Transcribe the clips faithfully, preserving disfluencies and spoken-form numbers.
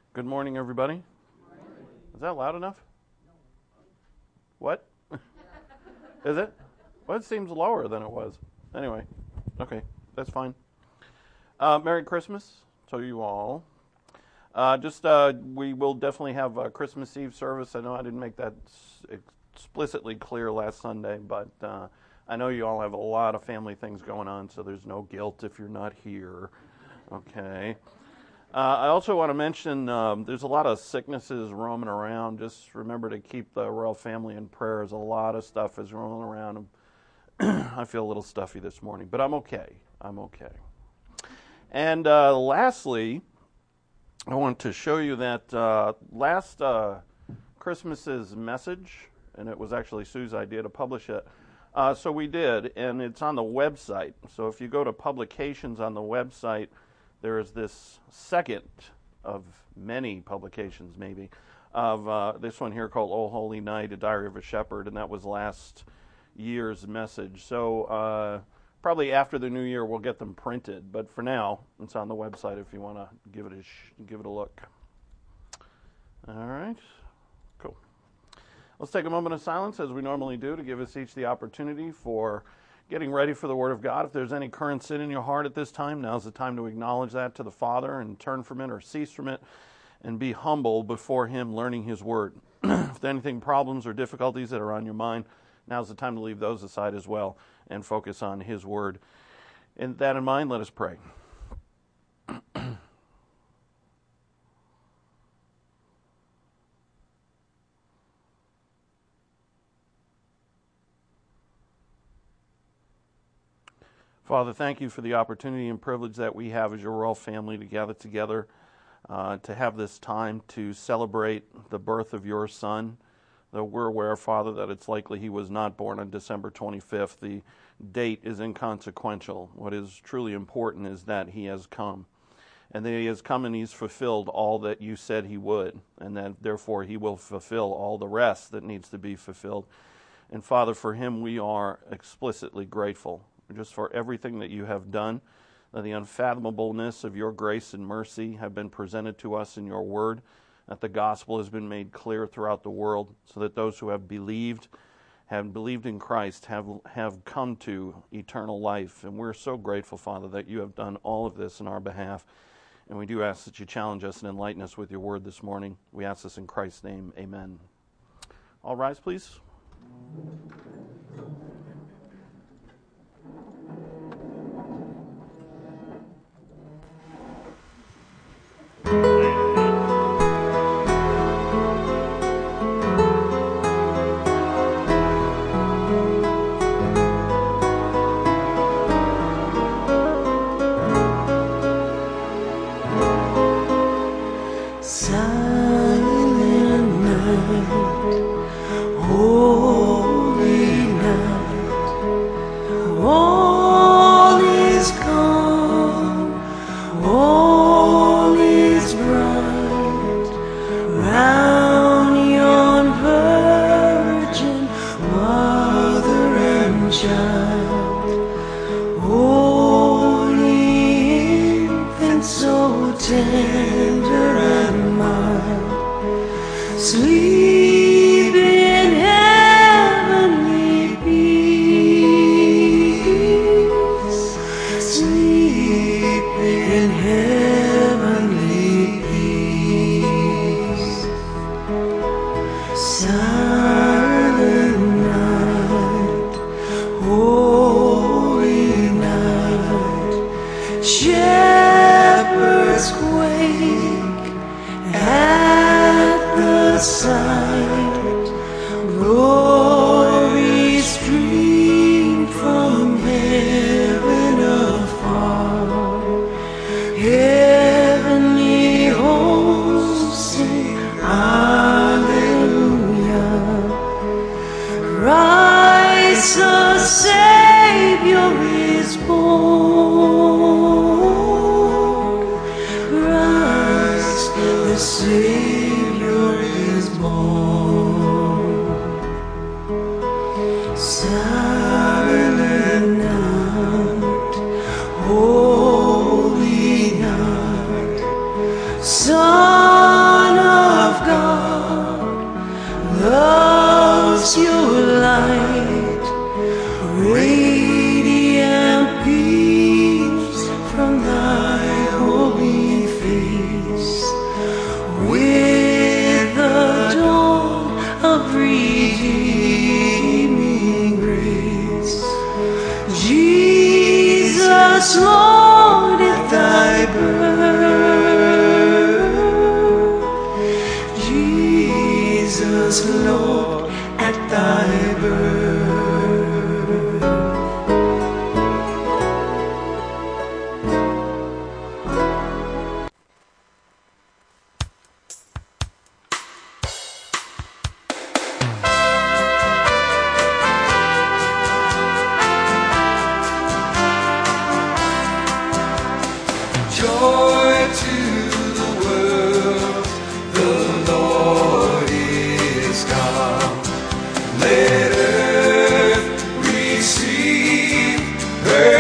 Good morning, everybody. Is that loud enough? What? Is it? Well, it seems lower than it was. Anyway, okay, that's fine. Uh, Merry Christmas to you all. Uh, just, uh, we will definitely have a Christmas Eve service. I know I didn't make that explicitly clear last Sunday, but uh, I know you all have a lot of family things going on, so there's no guilt if you're not here. Okay. Uh, I also want to mention um, there's a lot of sicknesses roaming around. Just remember to keep the royal family in prayer. There's a lot of stuff is rolling around. I feel a little stuffy this morning, but I'm okay. I'm okay. And uh, lastly, I want to show you that uh, last uh, Christmas's message, and it was actually Sue's idea to publish it. Uh, so we did, and it's on the website. So if you go to publications on the website, there is this second of many publications, maybe, of uh, this one here called "O Holy Night, A Diary of a Shepherd," and that was last year's message. So uh, probably after the new year we'll get them printed, but for now it's on the website if you want to give it a sh- give it a look. All right, cool. Let's take a moment of silence as we normally do to give us each the opportunity for getting ready for the Word of God. If there's any current sin in your heart at this time, now's the time to acknowledge that to the Father and turn from it or cease from it and be humble before Him, learning His Word. If there's anything, problems or difficulties that are on your mind, now's the time to leave those aside as well and focus on His Word. And that in mind, let us pray. Father, thank you for the opportunity and privilege that we have as your royal family to gather together, uh, to have this time to celebrate the birth of your Son. Though we're aware, Father, that it's likely he was not born on December twenty-fifth. The date is inconsequential. What is truly important is that he has come, and that he has come and he's fulfilled all that you said he would, and that therefore he will fulfill all the rest that needs to be fulfilled. And Father, for him we are explicitly grateful, just for everything that you have done, that the unfathomableness of your grace and mercy have been presented to us in your word, that the gospel has been made clear throughout the world, so that those who have believed, have believed in Christ, have have come to eternal life. And we're so grateful, Father, that you have done all of this in our behalf. And we do ask that you challenge us and enlighten us with your word this morning. We ask this in Christ's name. Amen. All rise, please. Savior is born. Jesus, Lord, at thy birth. Jesus, Lord, at thy birth. Joy to the world, the Lord is come. Let earth receive her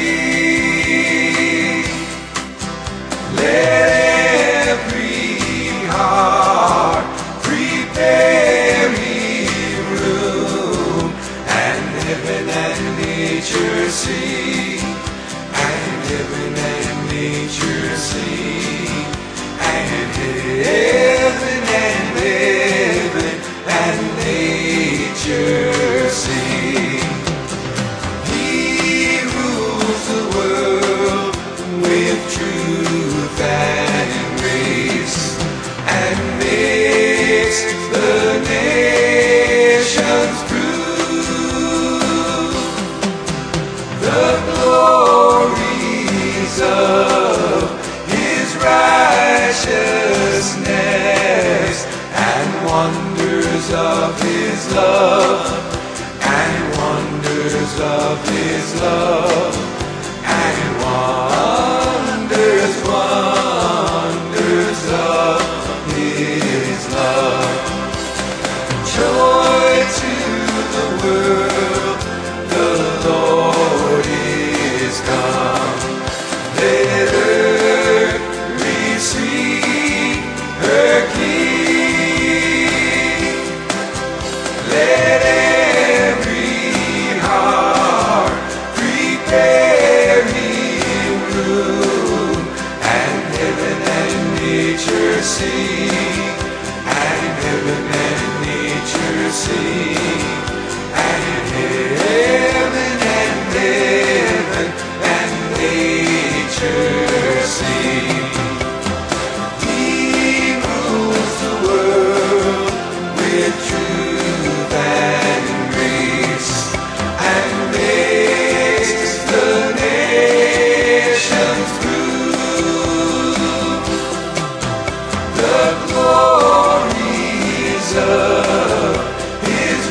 King. Let every heart prepare him room, and heaven and nature sing, and heaven and nature sing, and heaven and heaven and nature sing. He rules the world with truth and grace, and makes the nations prove the glories of his righteousness, and wonders of his love, and wonders of his love, and wonders, wonders of his love. Joy to the world, the Lord is come. Let earth receive her King. Let every heart prepare him room, and heaven and nature sing, and heaven and nature sing, and heaven and heaven and nature sing. He rules the world with truth and grace, and makes the nations prove the glories of his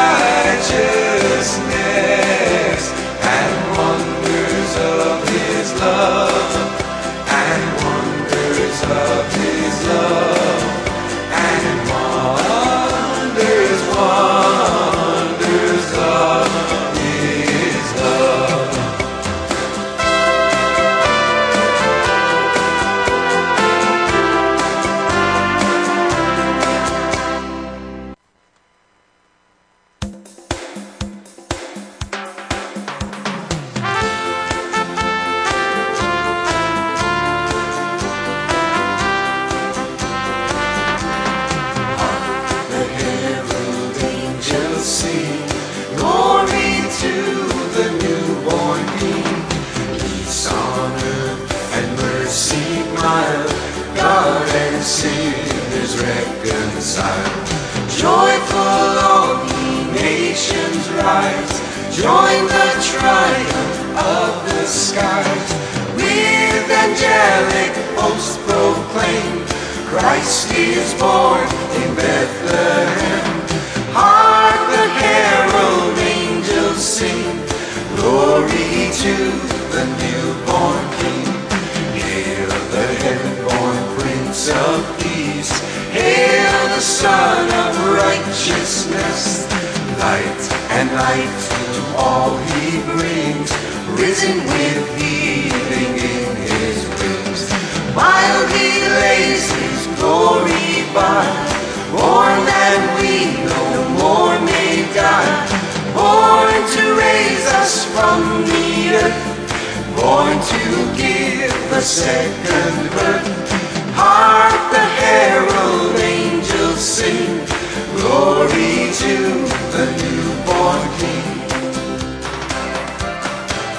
righteousness, and wonders of his love, and wonders of his love, and wonders, wonders of his love. The herald angels sing, glory to the newborn King. Peace on earth and mercy mild, God and sinners reconciled. Joyful all ye nations rise, join the triumph of the skies. With angelic hosts proclaim, Christ is born in Bethlehem. Hark the herald angels sing, glory to the newborn King. Hail the heaven-born Prince of Peace, hail the Son of Righteousness. Light and light to all he brings, risen with healing in his wings. While he lays his glory by, born that we no more may die, born to raise us from the earth, born to give a second birth. Hark the herald angels sing, glory to the newborn King.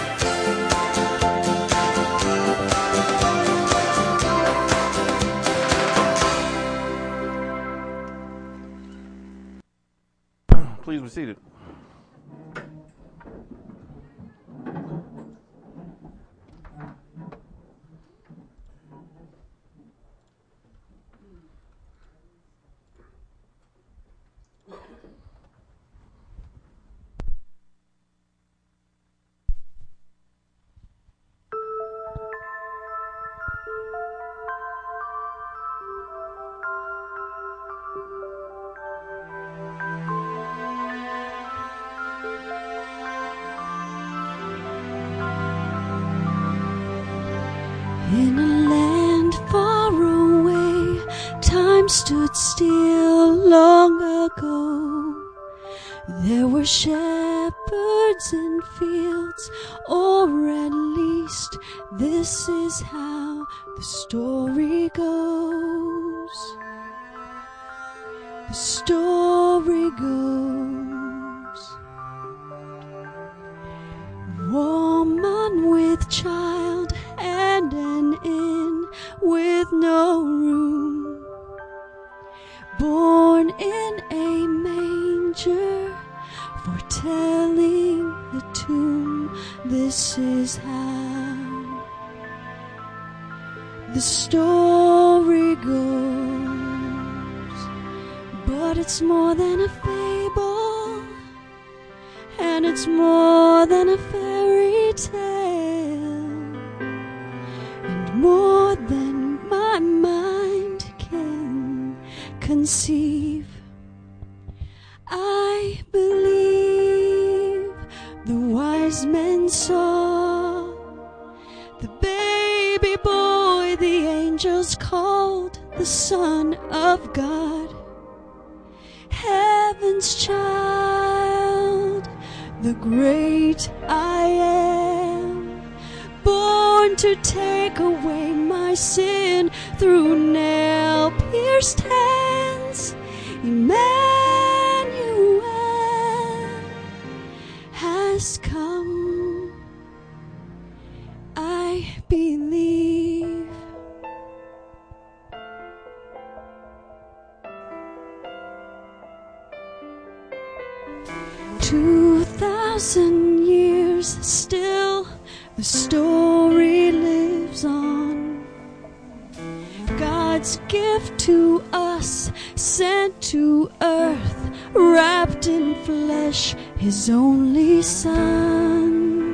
In a land far away, time stood still long ago. There were shepherds in fields, or at least this is how the story goes. The story goes. Woman with child and an inn with no room, born in a manger, foretelling the tomb. This is how the story goes. But it's more than a fable, and it's more than a fairy tale, and more than my mind can conceive. I believe the wise men saw the baby boy the angels called the Son of God, heaven's child, the great I am, born to take away my sin through nail-pierced hands. Emmanuel has come. I believe. Two thousand years still, the story lives on. God's gift to us, sent to earth, wrapped in flesh, His only Son,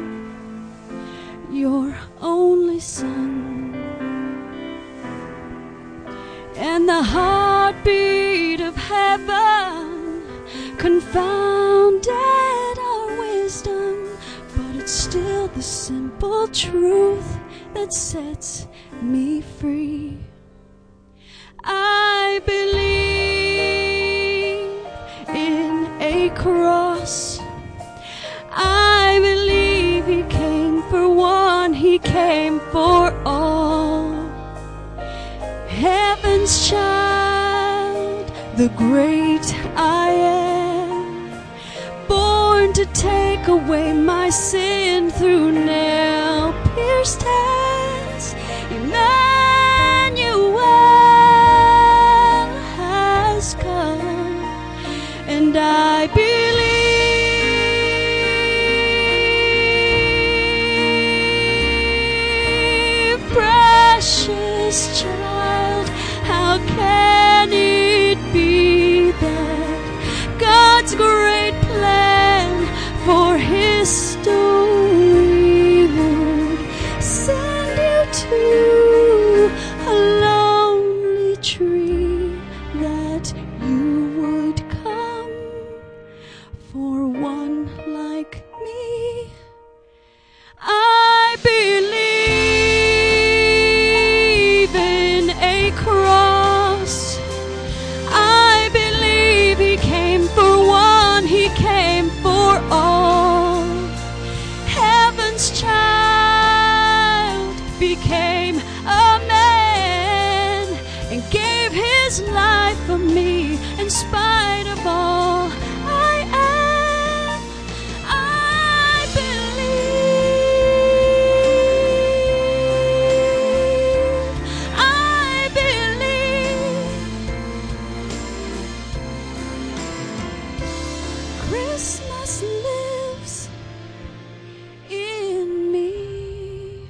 your only Son. And the heartbeat of heaven confounded our wisdom, but it's still the simple truth that sets me free. I believe in a cross. I believe He came for one, He came for all. Heaven's child, the great I am, born to take away my sin through nail-pierced hands. Emmanuel has come, and I believe. Precious child, how can it be that God's great plan for His story would send you to a lonely tree, that you would come for one like me? I believe in a cross. I believe He came for one, He came for all. Heaven's child became a man and gave His life for me in spite of all I am. I believe. I believe. Christmas lives in me.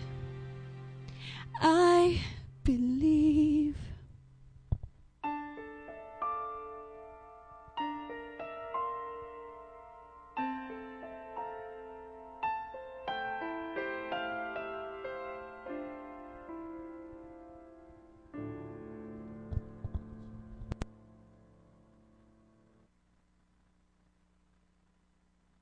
I believe.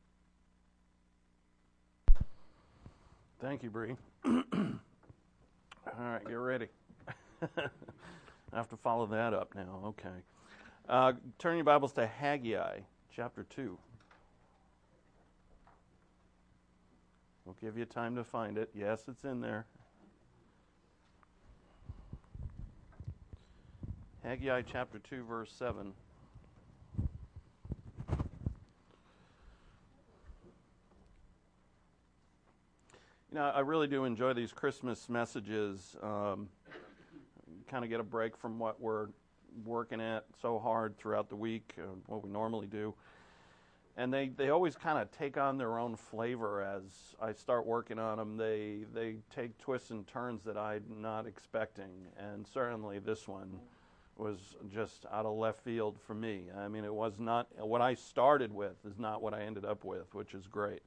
Thank you, Bree. All right, get ready. I have to follow that up now. Okay. Uh, turn your Bibles to Haggai, chapter two. We'll give you time to find it. Yes, it's in there. Haggai, chapter two, verse seven. You know, I really do enjoy these Christmas messages. Um, kind of get a break from what we're working at so hard throughout the week, uh, what we normally do. And they, they always kind of take on their own flavor as I start working on them. They they take twists and turns that I'm not expecting. And certainly this one was just out of left field for me. I mean, it was not, what I started with is not what I ended up with, which is great.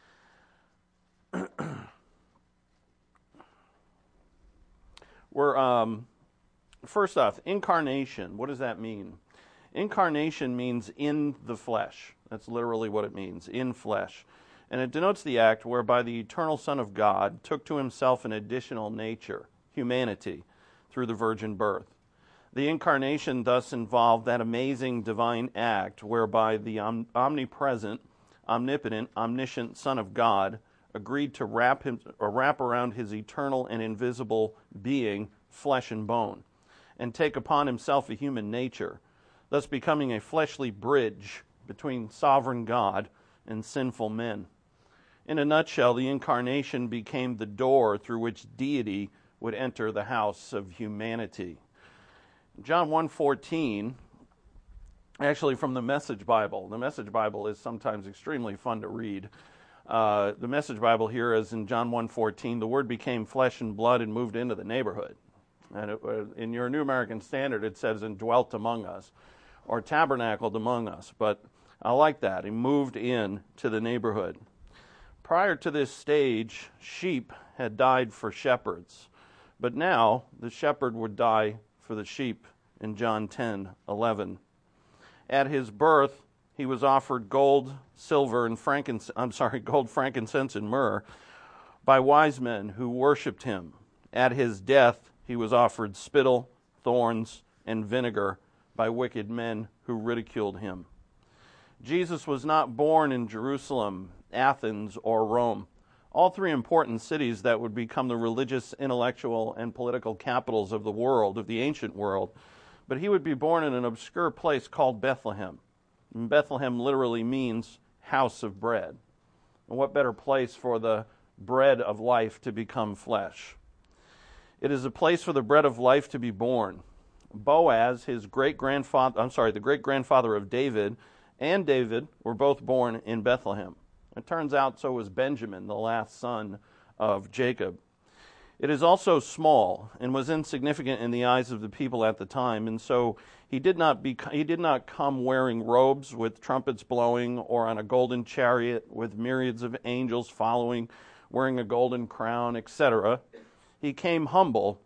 We're, um, first off, incarnation. What does that mean? Incarnation means in the flesh. That's literally what it means, in flesh. And it denotes the act whereby the eternal Son of God took to himself an additional nature, humanity, through the virgin birth. The incarnation thus involved that amazing divine act whereby the om- omnipresent, omnipotent, omniscient Son of God agreed to wrap him or wrap around his eternal and invisible being, flesh and bone, and take upon himself a human nature, thus becoming a fleshly bridge between sovereign God and sinful men. In a nutshell, the incarnation became the door through which deity would enter the house of humanity. John one fourteen, actually from the Message Bible. The Message Bible is sometimes extremely fun to read. Uh, the Message Bible here is in John one fourteen, the Word became flesh and blood and moved into the neighborhood. And it, uh, in your New American Standard, it says, and dwelt among us, or tabernacled among us. But I like that. He moved in to the neighborhood. Prior to this stage, sheep had died for shepherds. But now, the shepherd would die for the sheep in John ten eleven. At his birth, he was offered gold, silver, and frankincense, I'm sorry, gold, frankincense, and myrrh by wise men who worshipped him. At his death, he was offered spittle, thorns, and vinegar by wicked men who ridiculed him. Jesus was not born in Jerusalem, Athens, or Rome, all three important cities that would become the religious, intellectual, and political capitals of the world, of the ancient world. But he would be born in an obscure place called Bethlehem. And Bethlehem literally means house of bread. And what better place for the bread of life to become flesh? It is a place for the bread of life to be born. Boaz, his great-grandfather, I'm sorry, the great-grandfather of David, and David were both born in Bethlehem. It turns out so was Benjamin, the last son of Jacob. It is also small and was insignificant in the eyes of the people at the time, and so he did not be, he did not come wearing robes with trumpets blowing or on a golden chariot with myriads of angels following, wearing a golden crown, et cetera. He came humble,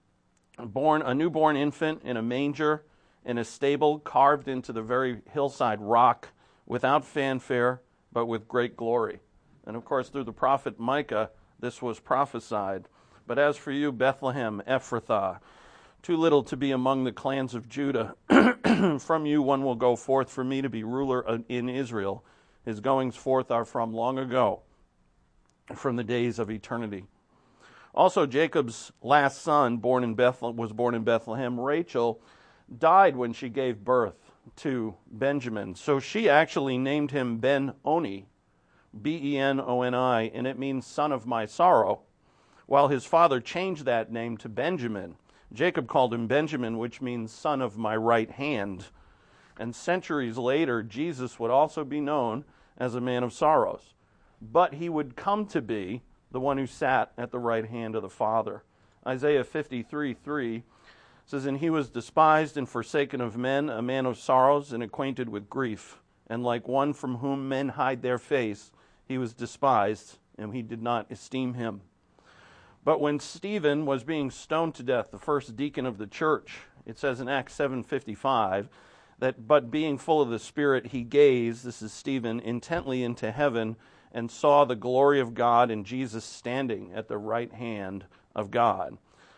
born a newborn infant in a manger, in a stable carved into the very hillside rock, without fanfare, but with great glory. And of course, through the prophet Micah, this was prophesied. But as for you, Bethlehem, Ephrathah, too little to be among the clans of Judah, from you one will go forth for me to be ruler in Israel. His goings forth are from long ago, from the days of eternity. Also, Jacob's last son, born in Bethlehem, was born in Bethlehem. Rachel died when she gave birth to Benjamin. So she actually named him Ben-Oni, B E N O N I, and it means son of my sorrow, while his father changed that name to Benjamin. Jacob called him Benjamin, which means son of my right hand. And centuries later, Jesus would also be known as a man of sorrows. But he would come to be the one who sat at the right hand of the Father. Isaiah fifty-three three says, and he was despised and forsaken of men, a man of sorrows and acquainted with grief. And like one from whom men hide their face, he was despised, and we did not esteem him. But when Stephen was being stoned to death, the first deacon of the church, it says in Acts seven fifty-five, that but being full of the Spirit, he gazed, this is Stephen, intently into heaven, and saw the glory of God and Jesus standing at the right hand of God.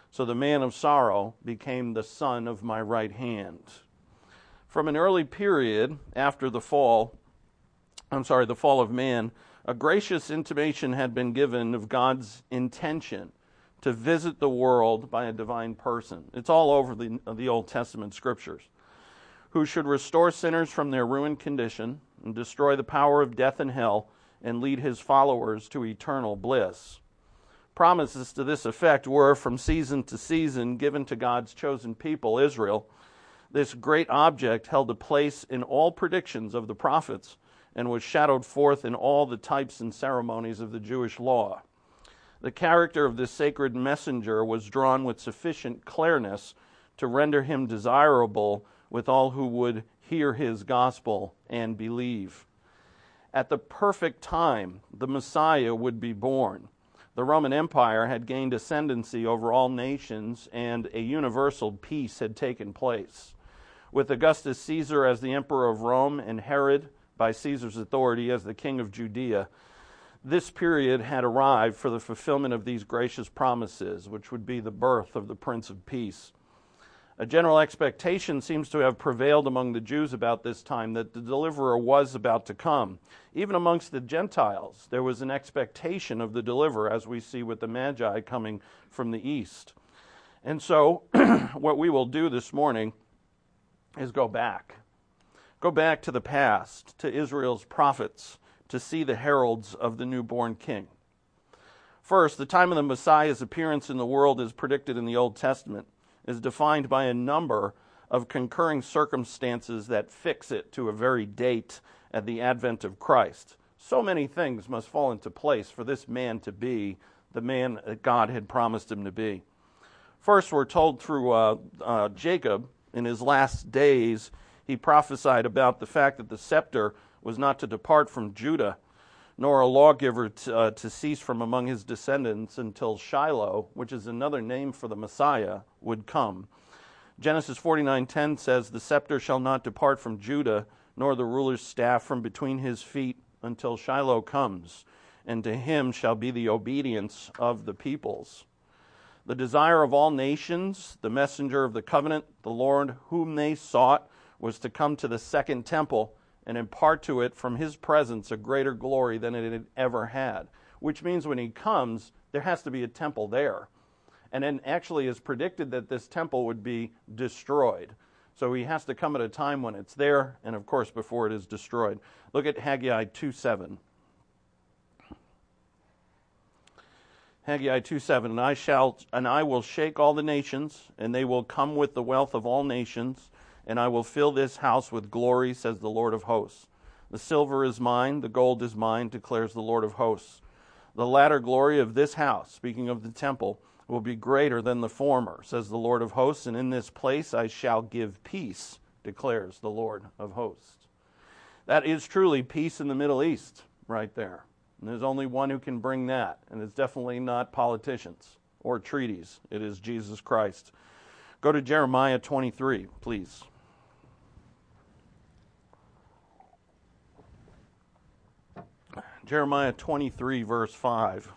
So the man of sorrow became the son of my right hand. From an early period after the fall, I'm sorry, the fall of man, a gracious intimation had been given of God's intention to visit the world by a divine person. It's all over the, the Old Testament scriptures. Who should restore sinners from their ruined condition and destroy the power of death and hell and lead his followers to eternal bliss. Promises to this effect were, from season to season, given to God's chosen people, Israel. This great object held a place in all predictions of the prophets and was shadowed forth in all the types and ceremonies of the Jewish law. The character of this sacred messenger was drawn with sufficient clearness to render him desirable with all who would hear his gospel and believe. At the perfect time, the Messiah would be born. The Roman Empire had gained ascendancy over all nations, and a universal peace had taken place. With Augustus Caesar as the emperor of Rome and Herod, by Caesar's authority, as the king of Judea, this period had arrived for the fulfillment of these gracious promises, which would be the birth of the Prince of Peace. A general expectation seems to have prevailed among the Jews about this time that the deliverer was about to come. Even amongst the Gentiles, there was an expectation of the deliverer, as we see with the Magi coming from the east. And so, what we will do this morning is go back. Go back to the past, to Israel's prophets, to see the heralds of the newborn king. First, the time of the Messiah's appearance in the world as predicted in the Old Testament is defined by a number of concurring circumstances that fix it to a very date at the advent of Christ. So many things must fall into place for this man to be the man that God had promised him to be. First, we're told through uh, uh, Jacob, in his last days, he prophesied about the fact that the scepter was not to depart from Judah, nor a lawgiver to, uh, to cease from among his descendants until Shiloh, which is another name for the Messiah, would come. Genesis forty-nine ten says, "The scepter shall not depart from Judah, nor the ruler's staff from between his feet until Shiloh comes, and to him shall be the obedience of the peoples." The desire of all nations, the messenger of the covenant, the Lord whom they sought, was to come to the second temple and impart to it from his presence a greater glory than it had ever had. Which means when he comes, there has to be a temple there. And then actually is predicted that this temple would be destroyed. So he has to come at a time when it's there, and of course before it is destroyed. Look at Haggai two seven. Haggai two seven, and I shall and I will shake all the nations, and they will come with the wealth of all nations, and I will fill this house with glory, says the Lord of hosts. The silver is mine, the gold is mine, declares the Lord of hosts. The latter glory of this house, speaking of the temple, will be greater than the former, says the Lord of hosts, and in this place I shall give peace, declares the Lord of hosts. That is truly peace in the Middle East, right there. And there's only one who can bring that, and it's definitely not politicians or treaties. It is Jesus Christ. Go to Jeremiah twenty-three, please. Jeremiah twenty-three, verse five.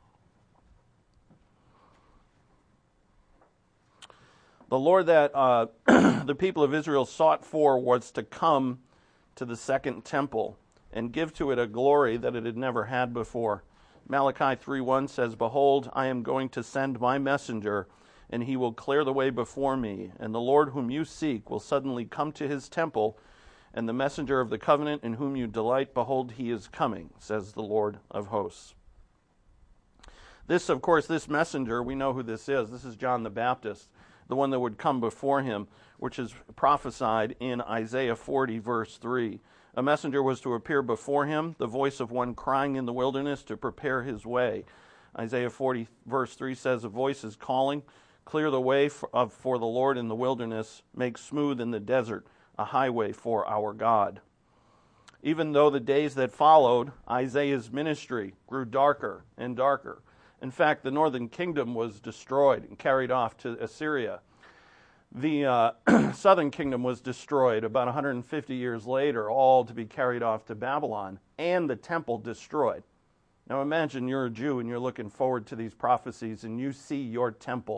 The Lord that uh, the people of Israel sought for was to come to the second temple and give to it a glory that it had never had before. Malachi three one says, "Behold, I am going to send my messenger, and he will clear the way before me. And the Lord whom you seek will suddenly come to his temple, and the messenger of the covenant in whom you delight, behold, he is coming, says the Lord of hosts." This, of course, this messenger, we know who this is. This is John the Baptist, the one that would come before him, which is prophesied in Isaiah forty, verse three. A messenger was to appear before him, the voice of one crying in the wilderness to prepare his way. Isaiah forty, verse three says, "A voice is calling, clear the way for, uh, for the Lord in the wilderness, make smooth in the desert a highway for our God." Even though the days that followed, Isaiah's ministry grew darker and darker. In fact, the northern kingdom was destroyed and carried off to Assyria. The uh, southern kingdom was destroyed about one hundred fifty years later, all to be carried off to Babylon, and the temple destroyed. Now imagine you're a Jew and you're looking forward to these prophecies and you see your temple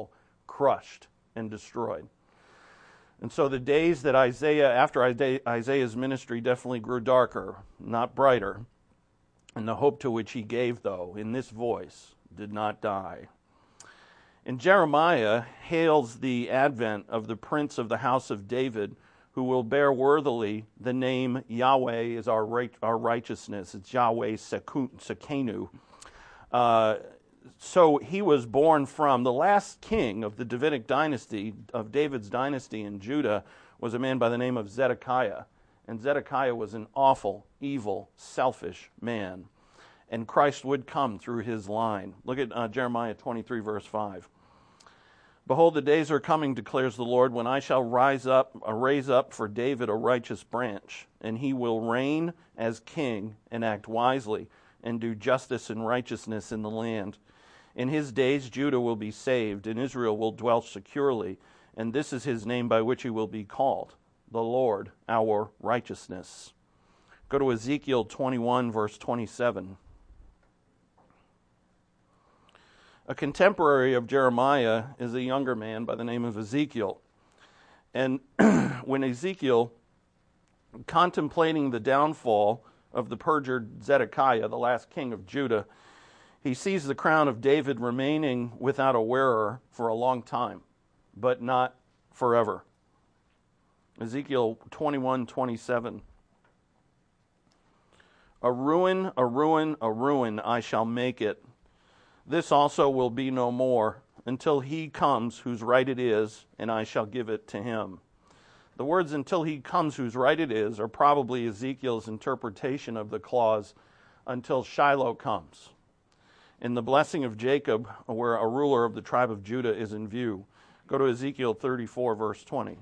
crushed and destroyed. And so the days that Isaiah, after Isaiah's ministry, definitely grew darker, not brighter. And the hope to which he gave, though, in this voice, did not die. And Jeremiah hails the advent of the prince of the house of David, who will bear worthily the name Yahweh is our right, our righteousness. It's Yahweh Sekenu. Uh, so he was born from the last king of the Davidic dynasty, of David's dynasty in Judah, was a man by the name of Zedekiah. And Zedekiah was an awful, evil, selfish man. And Christ would come through his line. Look at uh, Jeremiah twenty-three, verse five. Behold, the days are coming, declares the Lord, when I shall rise up, uh, raise up for David a righteous branch, and he will reign as king and act wisely, and do justice and righteousness in the land. In his days Judah will be saved, and Israel will dwell securely, and this is his name by which he will be called, the Lord our righteousness. Go to Ezekiel twenty-one, verse twenty-seven. A contemporary of Jeremiah is a younger man by the name of Ezekiel. And when Ezekiel, contemplating the downfall of the perjured Zedekiah, the last king of Judah, he sees the crown of David remaining without a wearer for a long time, but not forever. Ezekiel twenty-one twenty-seven. A ruin, a ruin, a ruin, I shall make it. This also will be no more, until he comes whose right it is, and I shall give it to him. The words "until he comes whose right it is" are probably Ezekiel's interpretation of the clause, until Shiloh comes. In the blessing of Jacob, where a ruler of the tribe of Judah is in view, go to Ezekiel thirty-four, verse twenty.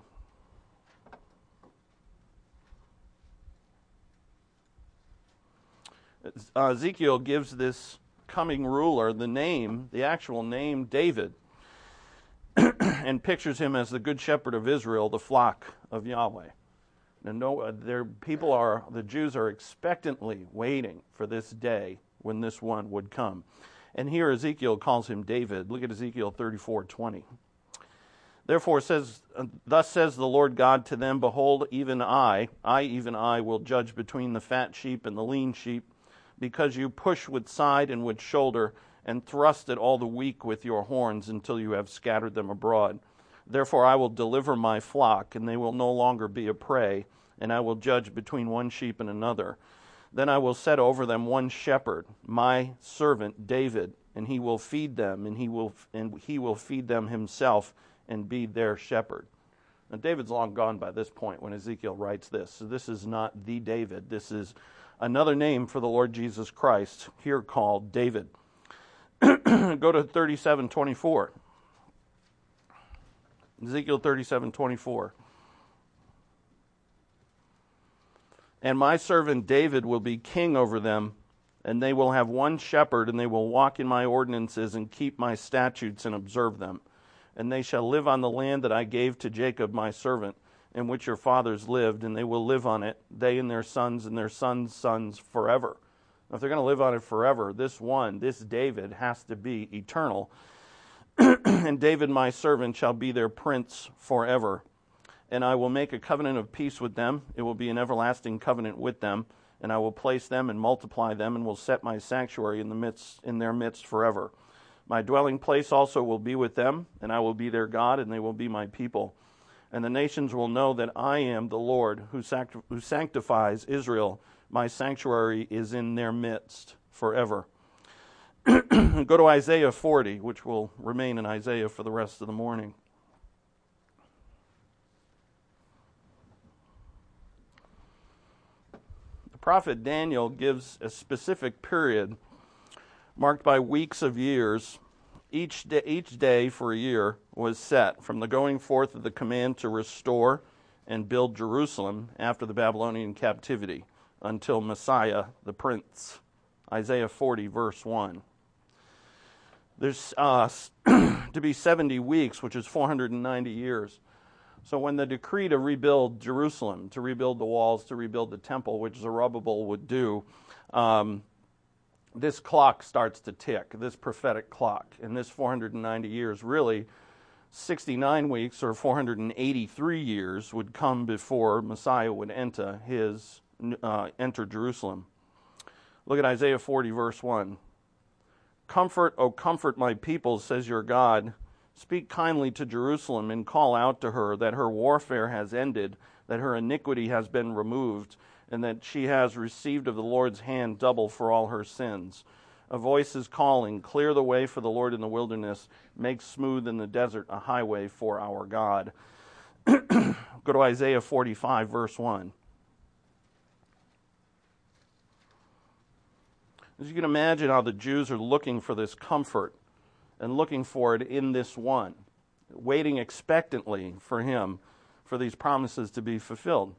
Uh, Ezekiel gives this coming ruler the name, the actual name, David, and pictures him as the good shepherd of Israel, the flock of Yahweh. And no, their people are, the Jews are expectantly waiting for this day when this one would come. And here Ezekiel calls him David. Look at Ezekiel thirty-four twenty. Therefore says, thus says the Lord God to them, behold, even I, I even I will judge between the fat sheep and the lean sheep, because you push with side and with shoulder, and thrust at all the weak with your horns until you have scattered them abroad. Therefore I will deliver my flock, and they will no longer be a prey, and I will judge between one sheep and another. Then I will set over them one shepherd, my servant David, and he will feed them, and he will and he will feed them himself, and be their shepherd. Now David's long gone by this point when Ezekiel writes this. So this is not the David. This is another name for the Lord Jesus Christ, here called David. Go to thirty-seven twenty-four. Ezekiel thirty-seven twenty-four. And my servant David will be king over them, and they will have one shepherd, and they will walk in my ordinances and keep my statutes and observe them. And they shall live on the land that I gave to Jacob my servant, in which your fathers lived, and they will live on it, they and their sons and their sons' sons forever. Now, if they're going to live on it forever, this one, this David, has to be eternal. And David my servant shall be their prince forever. And I will make a covenant of peace with them. It will be an everlasting covenant with them. And I will place them and multiply them, and will set my sanctuary in the midst, in their midst forever. My dwelling place also will be with them, and I will be their God, and they will be my people. And the nations will know that I am the Lord who, sact- who sanctifies Israel. My sanctuary is in their midst forever. Go to Isaiah forty, which will remain in Isaiah for the rest of the morning. The prophet Daniel gives a specific period marked by weeks of years. Each day, each day for a year was set from the going forth of the command to restore and build Jerusalem after the Babylonian captivity until Messiah, the Prince. Isaiah forty, verse one. There's uh, to be seventy weeks, which is four hundred ninety years. So when the decree to rebuild Jerusalem, to rebuild the walls, to rebuild the temple, which Zerubbabel would do, um, this clock starts to tick, this prophetic clock. And this four hundred ninety years really sixty-nine weeks, or four hundred eighty-three years, would come before Messiah would enter his uh, enter Jerusalem. Look at Isaiah forty, verse one. Comfort, O comfort my people, says your God. Speak kindly to Jerusalem and call out to her that her warfare has ended, that her iniquity has been removed, and that she has received of the Lord's hand double for all her sins. A voice is calling, clear the way for the Lord in the wilderness, make smooth in the desert a highway for our God. Go to Isaiah forty-five, verse one. As you can imagine how the Jews are looking for this comfort and looking for it in this one, waiting expectantly for him, for these promises to be fulfilled.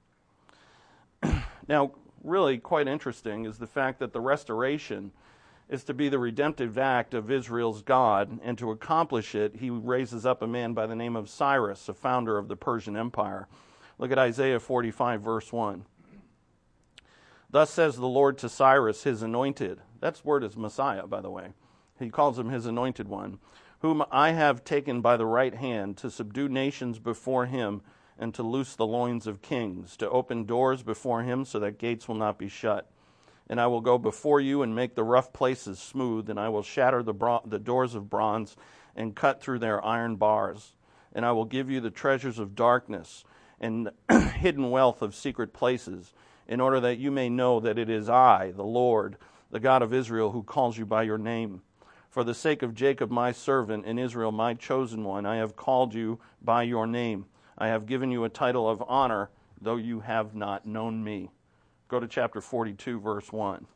Now, really quite interesting is the fact that the restoration is to be the redemptive act of Israel's God, and to accomplish it, he raises up a man by the name of Cyrus, a founder of the Persian Empire. Look at Isaiah forty-five, verse one. Thus says the Lord to Cyrus, his anointed. That word is Messiah, by the way. He calls him his anointed one, whom I have taken by the right hand to subdue nations before him and to loose the loins of kings, to open doors before him so that gates will not be shut. And I will go before you and make the rough places smooth, and I will shatter the, bro- the doors of bronze and cut through their iron bars. And I will give you the treasures of darkness and hidden wealth of secret places, in order that you may know that it is I, the Lord, the God of Israel, who calls you by your name. For the sake of Jacob my servant, and Israel my chosen one, I have called you by your name. I have given you a title of honor, though you have not known me. Go to chapter forty-two, verse one.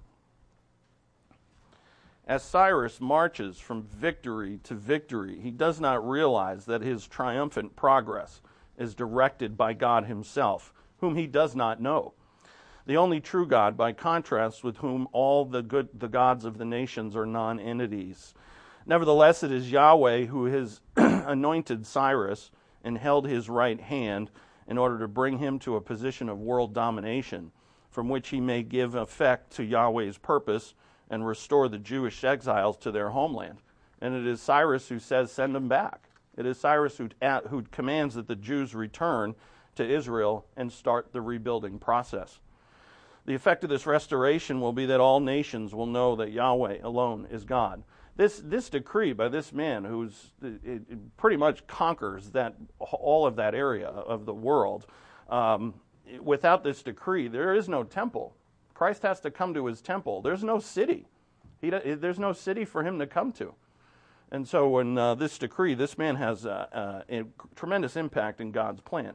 As Cyrus marches from victory to victory, he does not realize that his triumphant progress is directed by God himself, whom he does not know. The only true God, by contrast, with whom all the good the gods of the nations are non-entities. Nevertheless, it is Yahweh who has anointed Cyrus and held his right hand in order to bring him to a position of world domination, from which he may give effect to Yahweh's purpose and restore the Jewish exiles to their homeland. And it is Cyrus who says, send them back. It is Cyrus who, who commands that the Jews return to Israel and start the rebuilding process. The effect of this restoration will be that all nations will know that Yahweh alone is God. This this decree by this man, who's it, it pretty much conquers that all of that area of the world. Um, without this decree, there is no temple. Christ has to come to his temple. There's no city. He there's no city for him to come to. And so, when uh, this decree, this man has uh, uh, a tremendous impact in God's plan.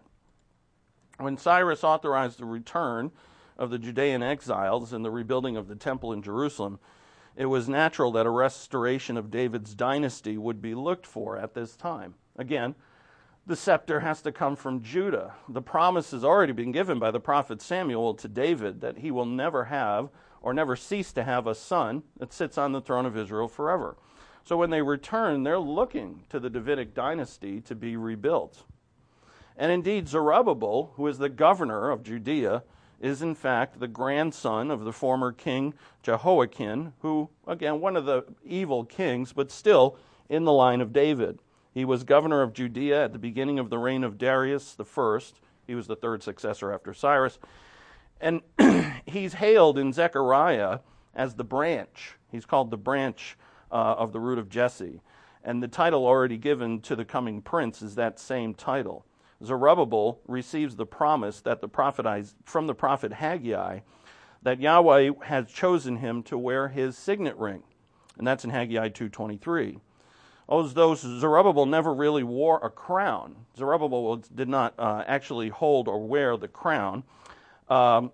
When Cyrus authorized the return of the Judean exiles and the rebuilding of the temple in Jerusalem, it was natural that a restoration of David's dynasty would be looked for at this time. Again, the scepter has to come from Judah. The promise has already been given by the prophet Samuel to David that he will never have or never cease to have a son that sits on the throne of Israel forever. So when they return, they're looking to the Davidic dynasty to be rebuilt. And indeed, Zerubbabel, who is the governor of Judea, is in fact the grandson of the former king Jehoiakim, who, again, one of the evil kings, but still in the line of David. He was governor of Judea at the beginning of the reign of Darius the First. He was the third successor after Cyrus. And he's hailed in Zechariah as the branch. He's called the branch uh, of the root of Jesse. And the title already given to the coming prince is that same title. Zerubbabel receives the promise that the prophet from the prophet Haggai that Yahweh has chosen him to wear his signet ring, and that's in Haggai two twenty-three. Although Zerubbabel never really wore a crown, Zerubbabel did not uh, actually hold or wear the crown. Um,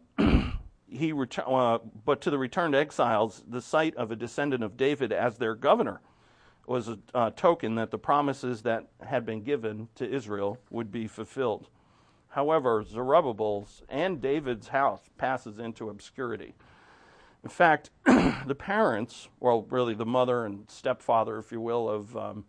he ret- uh, but to the returned exiles, the sight of a descendant of David as their governor was a uh, token that the promises that had been given to Israel would be fulfilled. However, Zerubbabel's and David's house passes into obscurity. In fact, the parents, well, really the mother and stepfather, if you will, of um,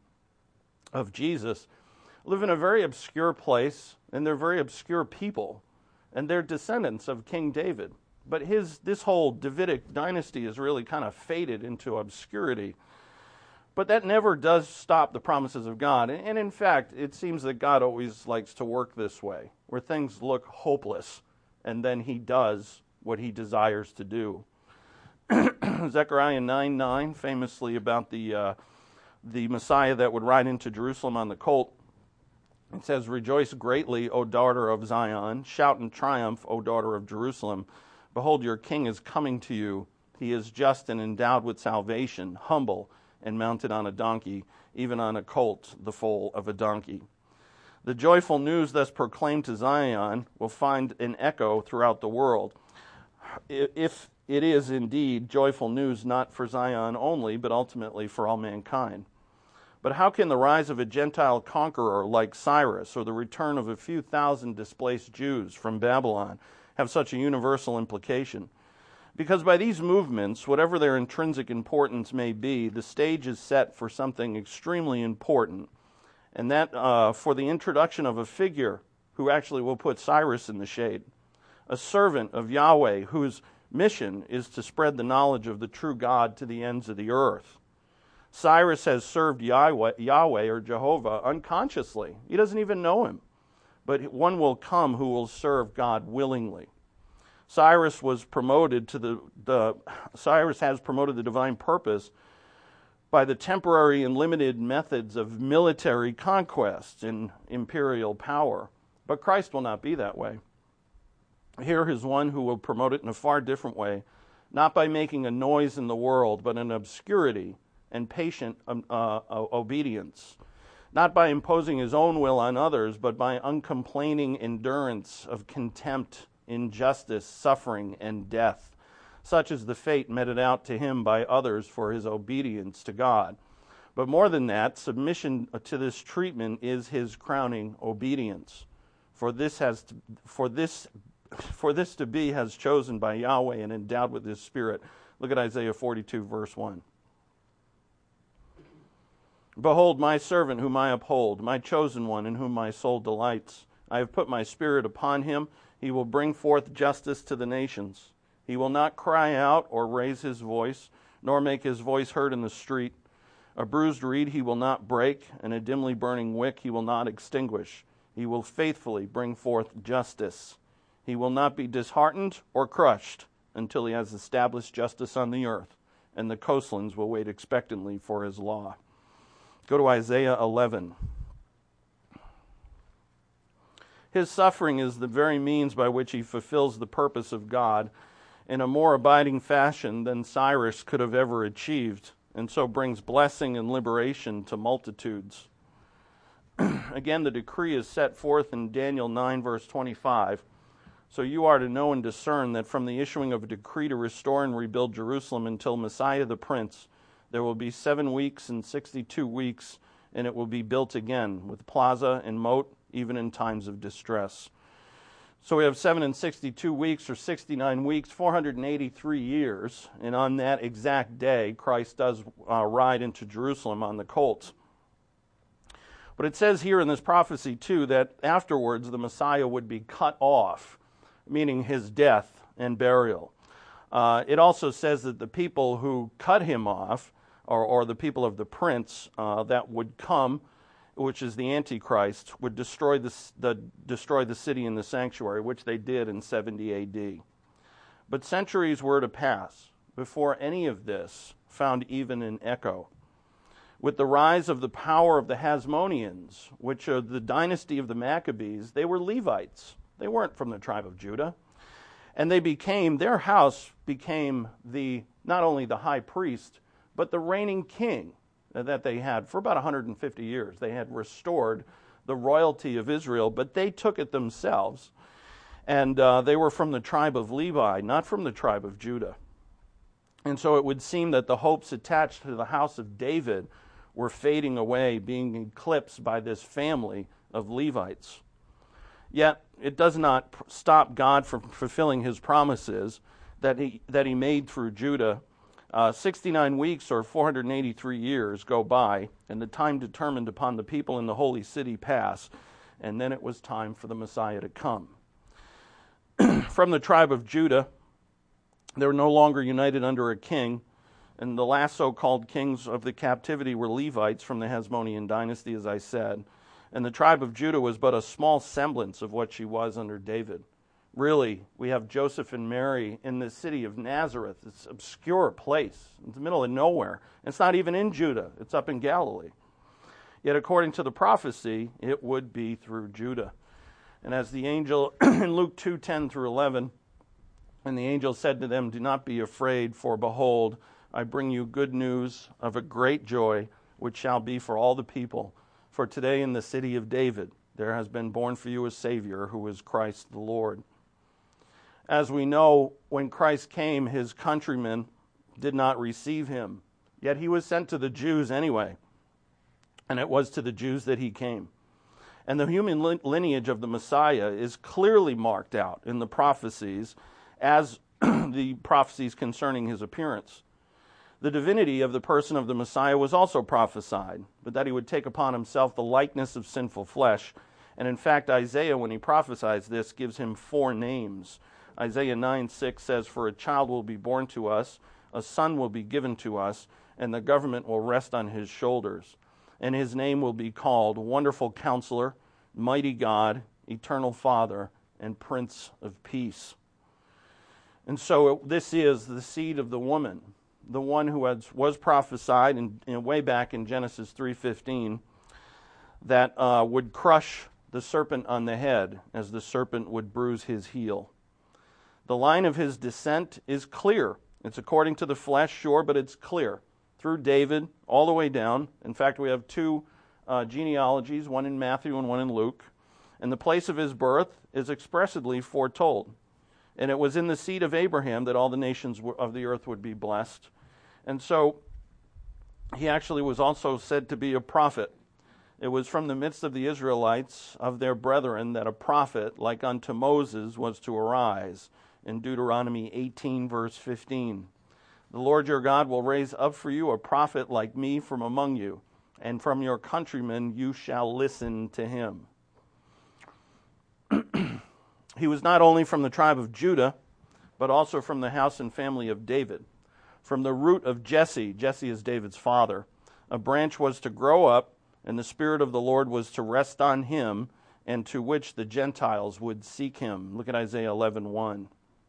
of Jesus, live in a very obscure place, and they're very obscure people, and they're descendants of King David. But his this whole Davidic dynasty is really kind of faded into obscurity. But that never does stop the promises of God. And in fact, it seems that God always likes to work this way, where things look hopeless, and then he does what he desires to do. Zechariah nine nine, famously about the uh, the Messiah that would ride into Jerusalem on the colt, it says, "Rejoice greatly, O daughter of Zion. Shout in triumph, O daughter of Jerusalem. Behold, your king is coming to you. He is just and endowed with salvation, humble and mounted on a donkey, even on a colt, the foal of a donkey." The joyful news thus proclaimed to Zion will find an echo throughout the world. If it is indeed joyful news not for Zion only, but ultimately for all mankind. But how can the rise of a Gentile conqueror like Cyrus or the return of a few thousand displaced Jews from Babylon have such a universal implication? Because by these movements, whatever their intrinsic importance may be, the stage is set for something extremely important, and that uh, for the introduction of a figure who actually will put Cyrus in the shade, a servant of Yahweh whose mission is to spread the knowledge of the true God to the ends of the earth. Cyrus has served Yahweh, Yahweh or Jehovah unconsciously. He doesn't even know him. But one will come who will serve God willingly. Cyrus was promoted to the, the Cyrus has promoted the divine purpose by the temporary and limited methods of military conquest and imperial power. But Christ will not be that way. Here is one who will promote it in a far different way, not by making a noise in the world, but in obscurity and patient um, uh, obedience, not by imposing his own will on others, but by uncomplaining endurance of contempt, injustice, suffering, and death. Such is the fate meted out to him by others for his obedience to God. But more than that, submission to this treatment is his crowning obedience. For this has to, for this for this to be has chosen by Yahweh and endowed with his Spirit. Look at Isaiah forty-two, verse one. "Behold, my servant whom I uphold, my chosen one in whom my soul delights. I have put my Spirit upon him. He will bring forth justice to the nations. He will not cry out or raise his voice, nor make his voice heard in the street. A bruised reed he will not break, and a dimly burning wick he will not extinguish. He will faithfully bring forth justice. He will not be disheartened or crushed until he has established justice on the earth, and the coastlands will wait expectantly for his law." Go to Isaiah eleven. His suffering is the very means by which he fulfills the purpose of God in a more abiding fashion than Cyrus could have ever achieved, and so brings blessing and liberation to multitudes. Again, the decree is set forth in Daniel nine, verse twenty-five. "So you are to know and discern that from the issuing of a decree to restore and rebuild Jerusalem until Messiah the Prince, there will be seven weeks and sixty-two weeks, and it will be built again with plaza and moat, even in times of distress." So we have seven and sixty-two weeks, or sixty-nine weeks, four hundred eighty-three years, and on that exact day, Christ does uh, ride into Jerusalem on the colt. But it says here in this prophecy, too, that afterwards the Messiah would be cut off, meaning his death and burial. Uh, it also says that the people who cut him off, or, or the people of the prince uh, that would come, which is the Antichrist, would destroy the, the, destroy the city and the sanctuary, which they did in seventy A D. But centuries were to pass before any of this found even an echo. With the rise of the power of the Hasmoneans, which are the dynasty of the Maccabees, they were Levites. They weren't from the tribe of Judah. And they became, their house became the not only the high priest, but the reigning king that they had for about one hundred fifty years. They had restored the royalty of Israel, but they took it themselves. And uh, they were from the tribe of Levi, not from the tribe of Judah. And so it would seem that the hopes attached to the house of David were fading away, being eclipsed by this family of Levites. Yet it does not stop God from fulfilling his promises that he that he made through Judah. Uh, sixty-nine weeks or four hundred eighty-three years go by, and the time determined upon the people in the holy city pass, and then it was time for the Messiah to come. From the tribe of Judah, they were no longer united under a king, And the last so-called kings of the captivity were Levites from the Hasmonean dynasty, as I said. And the tribe of Judah was but a small semblance of what she was under David. Really, we have Joseph and Mary in the city of Nazareth, this obscure place in the middle of nowhere. It's not even in Judah. It's up in Galilee. Yet according to the prophecy, it would be through Judah. And as the angel in Luke two, ten through eleven, and the angel said to them, "Do not be afraid, for behold, I bring you good news of a great joy, which shall be for all the people. For today in the city of David there has been born for you a Savior, who is Christ the Lord." As we know, when Christ came, his countrymen did not receive him. Yet he was sent to the Jews anyway. And it was to the Jews that he came. And the human lineage of the Messiah is clearly marked out in the prophecies as the prophecies concerning his appearance. The divinity of the person of the Messiah was also prophesied, but that he would take upon himself the likeness of sinful flesh. And in fact, Isaiah, when he prophesies this, gives him four names. Isaiah nine six says, "For a child will be born to us, a son will be given to us, and the government will rest on his shoulders. And his name will be called Wonderful Counselor, Mighty God, Eternal Father, and Prince of Peace." And so it, this is the seed of the woman, the one who has, was prophesied in, in way back in Genesis three fifteen, that uh, would crush the serpent on the head as the serpent would bruise his heel. The line of his descent is clear. It's according to the flesh, sure, but it's clear. Through David, all the way down. In fact, we have two uh, genealogies, one in Matthew and one in Luke. And the place of his birth is expressly foretold. And it was in the seed of Abraham that all the nations of the earth would be blessed. And so he actually was also said to be a prophet. It was from the midst of the Israelites, of their brethren, that a prophet, like unto Moses, was to arise. In Deuteronomy eighteen, verse fifteen. "The Lord your God will raise up for you a prophet like me from among you, and from your countrymen you shall listen to him." He was not only from the tribe of Judah, but also from the house and family of David. From the root of Jesse, Jesse is David's father, a branch was to grow up, and the Spirit of the Lord was to rest on him, and to which the Gentiles would seek him. Look at Isaiah eleven one.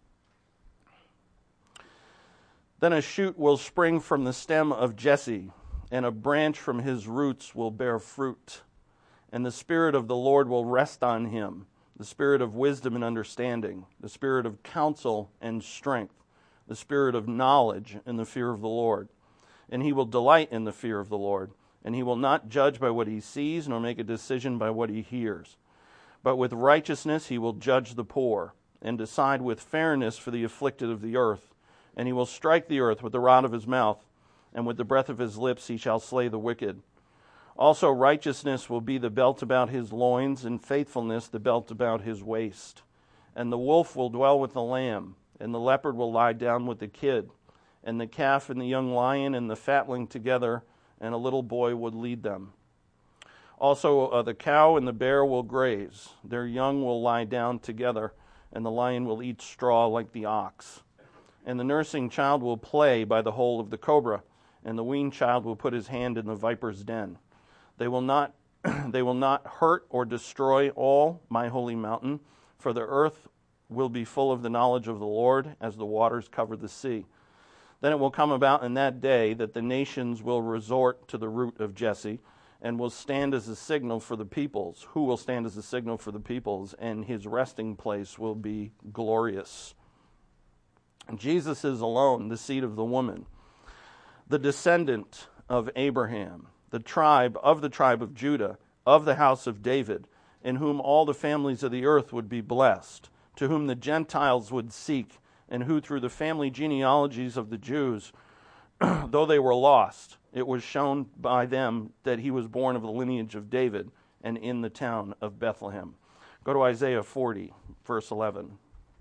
"Then a shoot will spring from the stem of Jesse, and a branch from his roots will bear fruit. And the Spirit of the Lord will rest on him, the Spirit of wisdom and understanding, the Spirit of counsel and strength, the Spirit of knowledge and the fear of the Lord. And he will delight in the fear of the Lord. And he will not judge by what he sees, nor make a decision by what he hears. But with righteousness he will judge the poor, and decide with fairness for the afflicted of the earth. And he will strike the earth with the rod of his mouth, and with the breath of his lips he shall slay the wicked. Also righteousness will be the belt about his loins, and faithfulness the belt about his waist. And the wolf will dwell with the lamb, and the leopard will lie down with the kid, and the calf and the young lion and the fatling together, and a little boy would lead them. Also uh, the cow and the bear will graze, their young will lie down together, and the lion will eat straw like the ox. And the nursing child will play by the hole of the cobra, and the weaned child will put his hand in the viper's den. They will not they will not hurt or destroy all my holy mountain, for the earth will be full of the knowledge of the Lord as the waters cover the sea. Then it will come about in that day that the nations will resort to the root of Jesse, and will stand as a signal for the peoples. Who will stand as a signal for the peoples? And his resting place will be glorious." Jesus is alone, the seed of the woman, the descendant of Abraham, the tribe of the tribe of Judah, of the house of David, in whom all the families of the earth would be blessed, to whom the Gentiles would seek, and who through the family genealogies of the Jews, though they were lost, it was shown by them that he was born of the lineage of David and in the town of Bethlehem. Go to Isaiah forty, verse eleven.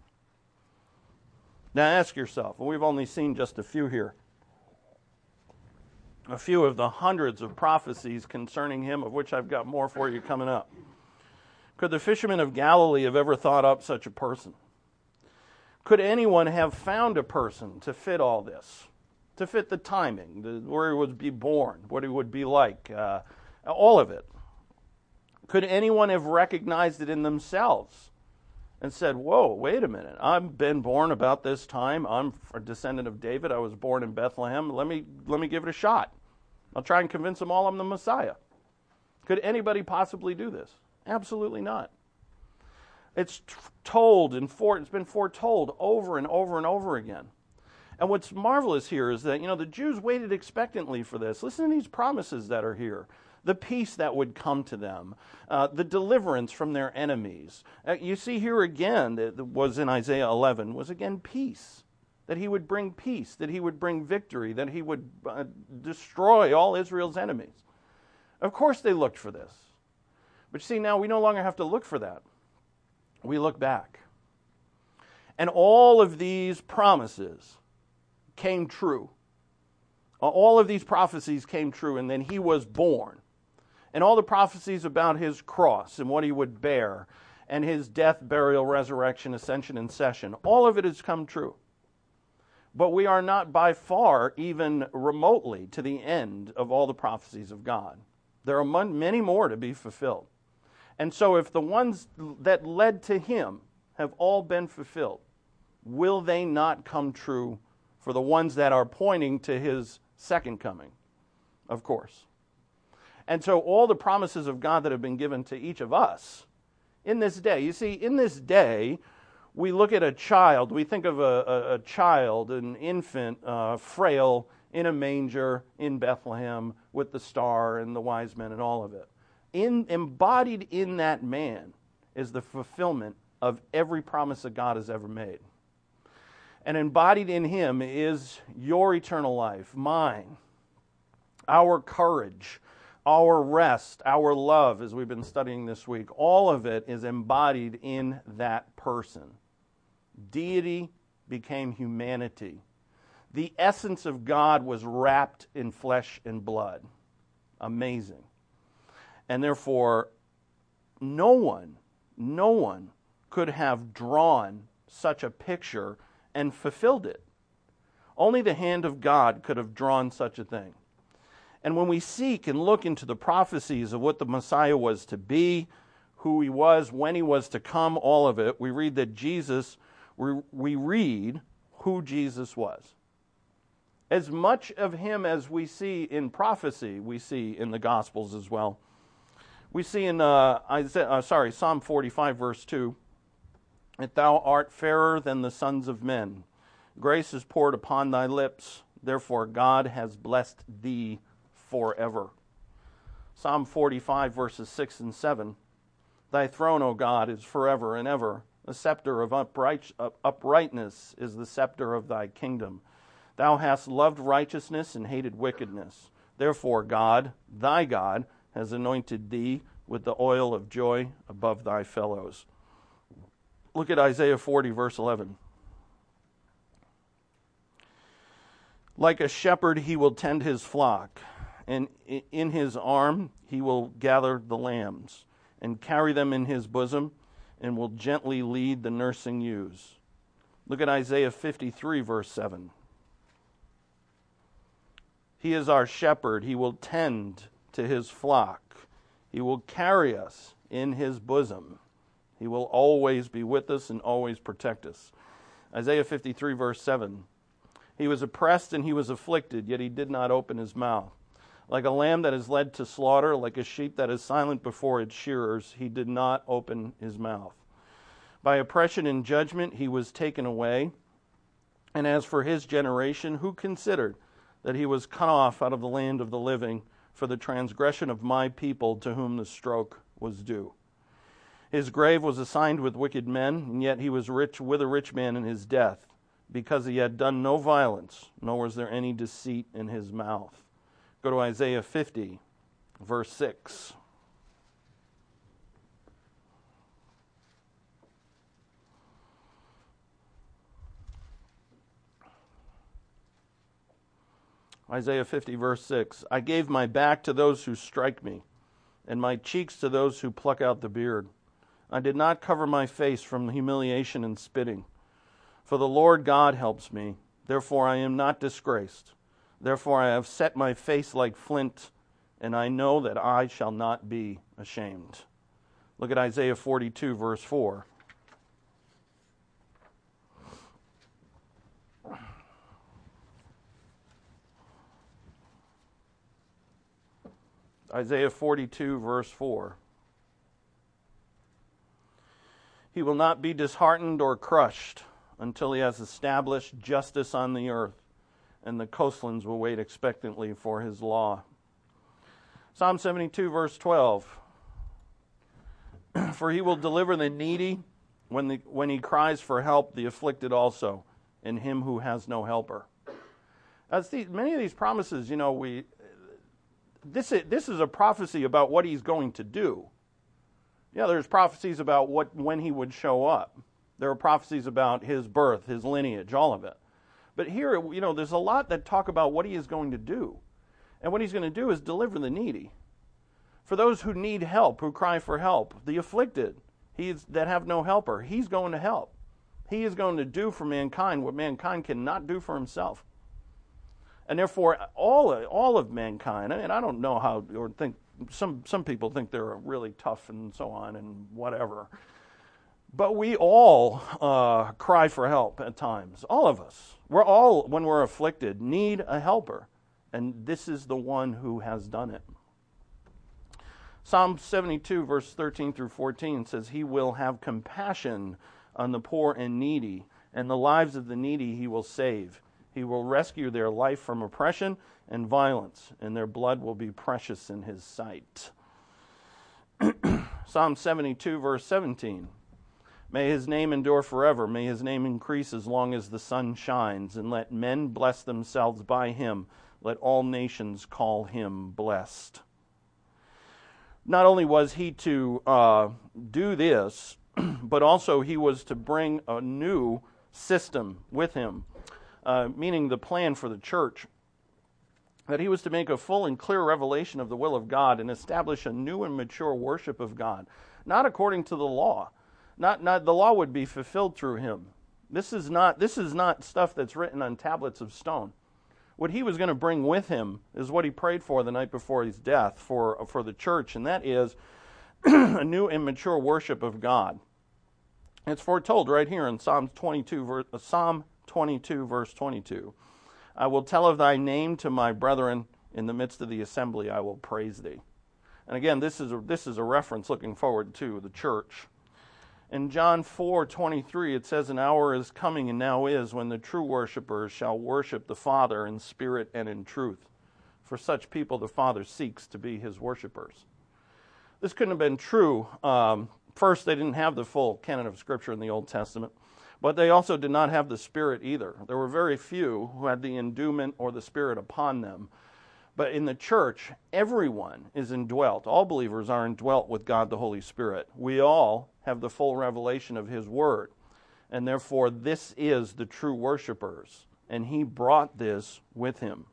Now ask yourself, and we've only seen just a few here, a few of the hundreds of prophecies concerning him, of which I've got more for you coming up. Could the fishermen of Galilee have ever thought up such a person? Could anyone have found a person to fit all this? to fit the timing, the, where he would be born, what he would be like, uh, all of it. Could anyone have recognized it in themselves and said, whoa, wait a minute, I've been born about this time, I'm a descendant of David, I was born in Bethlehem, let me, let me give it a shot. I'll try and convince them all I'm the Messiah. Could anybody possibly do this? Absolutely not. It's told and for, it's been foretold over and over and over again. And what's marvelous here is that, you know, the Jews waited expectantly for this. Listen to these promises that are here. The peace that would come to them, uh, the deliverance from their enemies. Uh, you see here again, that was in Isaiah eleven, was again peace. That he would bring peace, that he would bring victory, that he would uh, destroy all Israel's enemies. Of course they looked for this. But see, now we no longer have to look for that. We look back. And all of these promises came true. All of these prophecies came true, and then he was born. And all the prophecies about his cross and what he would bear, and his death, burial, resurrection, ascension, and session, all of it has come true. But we are not by far even remotely to the end of all the prophecies of God. There are many more to be fulfilled. And so if the ones that led to him have all been fulfilled, will they not come true for the ones that are pointing to his second coming? Of course. And so all the promises of God that have been given to each of us in this day, you see, in this day, we look at a child, we think of a, a, a child, an infant, uh, frail, in a manger in Bethlehem with the star and the wise men and all of it. In, embodied in that man is the fulfillment of every promise that God has ever made. And embodied in him is your eternal life, mine, our courage, our rest, our love, as we've been studying this week. All of it is embodied in that person. Deity became humanity. The essence of God was wrapped in flesh and blood. Amazing. And therefore, no one, no one could have drawn such a picture and fulfilled it. Only the hand of God could have drawn such a thing. And when we seek and look into the prophecies of what the Messiah was to be, who he was, when he was to come, all of it, we read that Jesus, we, we read who Jesus was. As much of him as we see in prophecy, we see in the Gospels as well. We see in uh, Isaiah, uh, sorry, Psalm forty-five, verse two, that thou art fairer than the sons of men. Grace is poured upon thy lips. Therefore God has blessed thee forever. Psalm forty-five, verses six and seven. Thy throne, O God, is forever and ever. The scepter of upright, uh, uprightness is the scepter of thy kingdom. Thou hast loved righteousness and hated wickedness. Therefore God, thy God, has anointed thee with the oil of joy above thy fellows. Look at Isaiah forty, verse eleven. Like a shepherd he will tend his flock, and in his arm he will gather the lambs, and carry them in his bosom, and will gently lead the nursing ewes. Look at Isaiah fifty-three, verse seven. He is our shepherd. He will tend to his flock. He will carry us in his bosom. He will always be with us and always protect us. Isaiah fifty-three, verse seven. He was oppressed and he was afflicted, yet he did not open his mouth. Like a lamb that is led to slaughter, like a sheep that is silent before its shearers, he did not open his mouth. By oppression and judgment he was taken away. And as for his generation, who considered that he was cut off out of the land of the living for the transgression of my people to whom the stroke was due? His grave was assigned with wicked men, and yet he was rich with a rich man in his death, because he had done no violence, nor was there any deceit in his mouth. Go to Isaiah fifty, verse six. Isaiah fifty, verse six. I gave my back to those who strike me, and my cheeks to those who pluck out the beard. I did not cover my face from humiliation and spitting. For the Lord God helps me, therefore I am not disgraced. Therefore I have set my face like flint, and I know that I shall not be ashamed. Look at Isaiah forty-two, verse four. Isaiah forty-two, verse four. He will not be disheartened or crushed until he has established justice on the earth, and the coastlands will wait expectantly for his law. Psalm seventy-two, verse twelve. For he will deliver the needy when, the, when he cries for help, the afflicted also, and him who has no helper. As the, many of these promises, you know, we this is, this is a prophecy about what he's going to do. Yeah, there's prophecies about what when he would show up. There are prophecies about his birth, his lineage, all of it. But here, you know, there's a lot that talk about what he is going to do. And what he's going to do is deliver the needy. For those who need help, who cry for help, the afflicted, he's, that have no helper, he's going to help. He is going to do for mankind what mankind cannot do for himself. And therefore, all of, all of mankind, I mean, I don't know how, or think, some, some people think they're really tough and so on and whatever. But we all uh, cry for help at times, all of us. We're all, when we're afflicted, need a helper. And this is the one who has done it. Psalm seventy-two, verse thirteen through fourteen says, He will have compassion on the poor and needy, and the lives of the needy He will save. He will rescue their life from oppression and violence, and their blood will be precious in His sight. Psalm seventy-two, verse seventeen. May His name endure forever. May His name increase as long as the sun shines, and let men bless themselves by Him. Let all nations call Him blessed. Not only was He to uh, do this, but also He was to bring a new system with Him. Uh, meaning the plan for the church, that He was to make a full and clear revelation of the will of God and establish a new and mature worship of God, not according to the law. Not, not the law would be fulfilled through Him. This is not this is not stuff that's written on tablets of stone. What He was going to bring with Him is what He prayed for the night before His death for for the church, and that is a new and mature worship of God. It's foretold right here in Psalm twenty-two, verse, Psalm twenty-two, verse twenty-two. I will tell of Thy name to my brethren. In the midst of the assembly I will praise Thee. And again, this is a, this is a reference looking forward to the church. In John four twenty-three, it says, An hour is coming and now is when the true worshipers shall worship the Father in spirit and in truth. For such people the Father seeks to be His worshipers. This couldn't have been true. Um, first, they didn't have the full canon of Scripture in the Old Testament. But they also did not have the Spirit either. There were very few who had the endowment or the Spirit upon them. But in the church, everyone is indwelt. All believers are indwelt with God the Holy Spirit. We all have the full revelation of His Word. And therefore, this is the true worshipers. And He brought this with Him.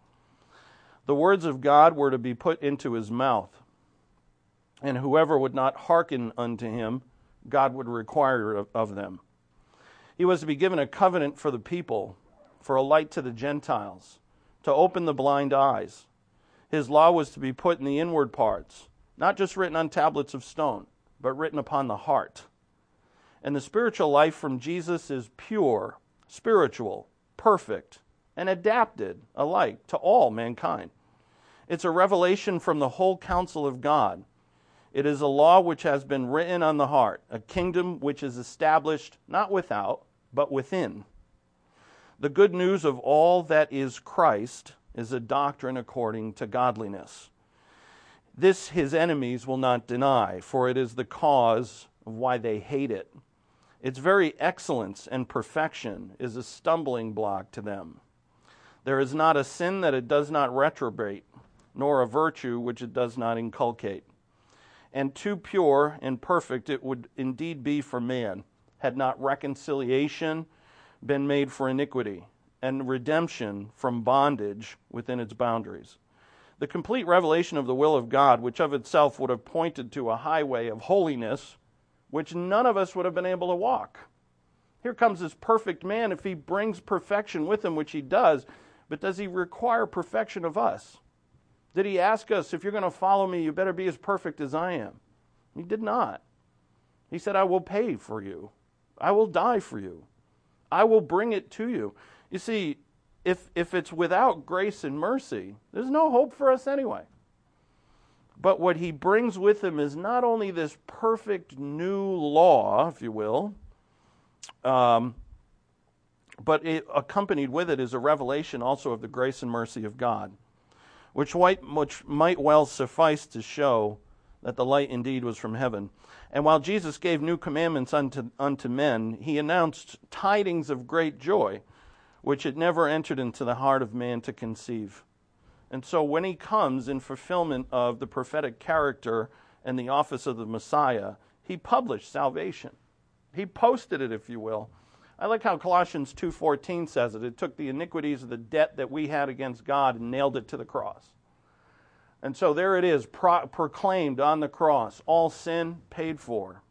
The words of God were to be put into His mouth. And whoever would not hearken unto Him, God would require of, of them. He was to be given a covenant for the people, for a light to the Gentiles, to open the blind eyes. His law was to be put in the inward parts, not just written on tablets of stone, but written upon the heart. And the spiritual life from Jesus is pure, spiritual, perfect, and adapted alike to all mankind. It's a revelation from the whole counsel of God. It is a law which has been written on the heart, a kingdom which is established not without, but within. The good news of all that is Christ is a doctrine according to godliness. This His enemies will not deny, for it is the cause of why they hate it. Its very excellence and perfection is a stumbling block to them. There is not a sin that it does not reprobate, nor a virtue which it does not inculcate. And too pure and perfect it would indeed be for man, had not reconciliation been made for iniquity, and redemption from bondage within its boundaries. The complete revelation of the will of God, which of itself would have pointed to a highway of holiness, which none of us would have been able to walk. Here comes this perfect man. If he brings perfection with him, which he does, But does he require perfection of us? Did he ask us, if you're going to follow me, you better be as perfect as I am? He did not. He said, I will pay for you. I will die for you. I will bring it to you. You see, if if it's without grace and mercy, there's no hope for us anyway. But what he brings with him is not only this perfect new law, if you will, um, but it, accompanied with it is a revelation also of the grace and mercy of God, which might, which might well suffice to show that the light indeed was from heaven. And while Jesus gave new commandments unto, unto men, he announced tidings of great joy, which it never entered into the heart of man to conceive. And so when he comes in fulfillment of the prophetic character and the office of the Messiah, he published salvation. He posted it, if you will. I like how Colossians two fourteen says it. It took the iniquities of the debt that we had against God and nailed it to the cross. And so there it is, pro- proclaimed on the cross, all sin paid for.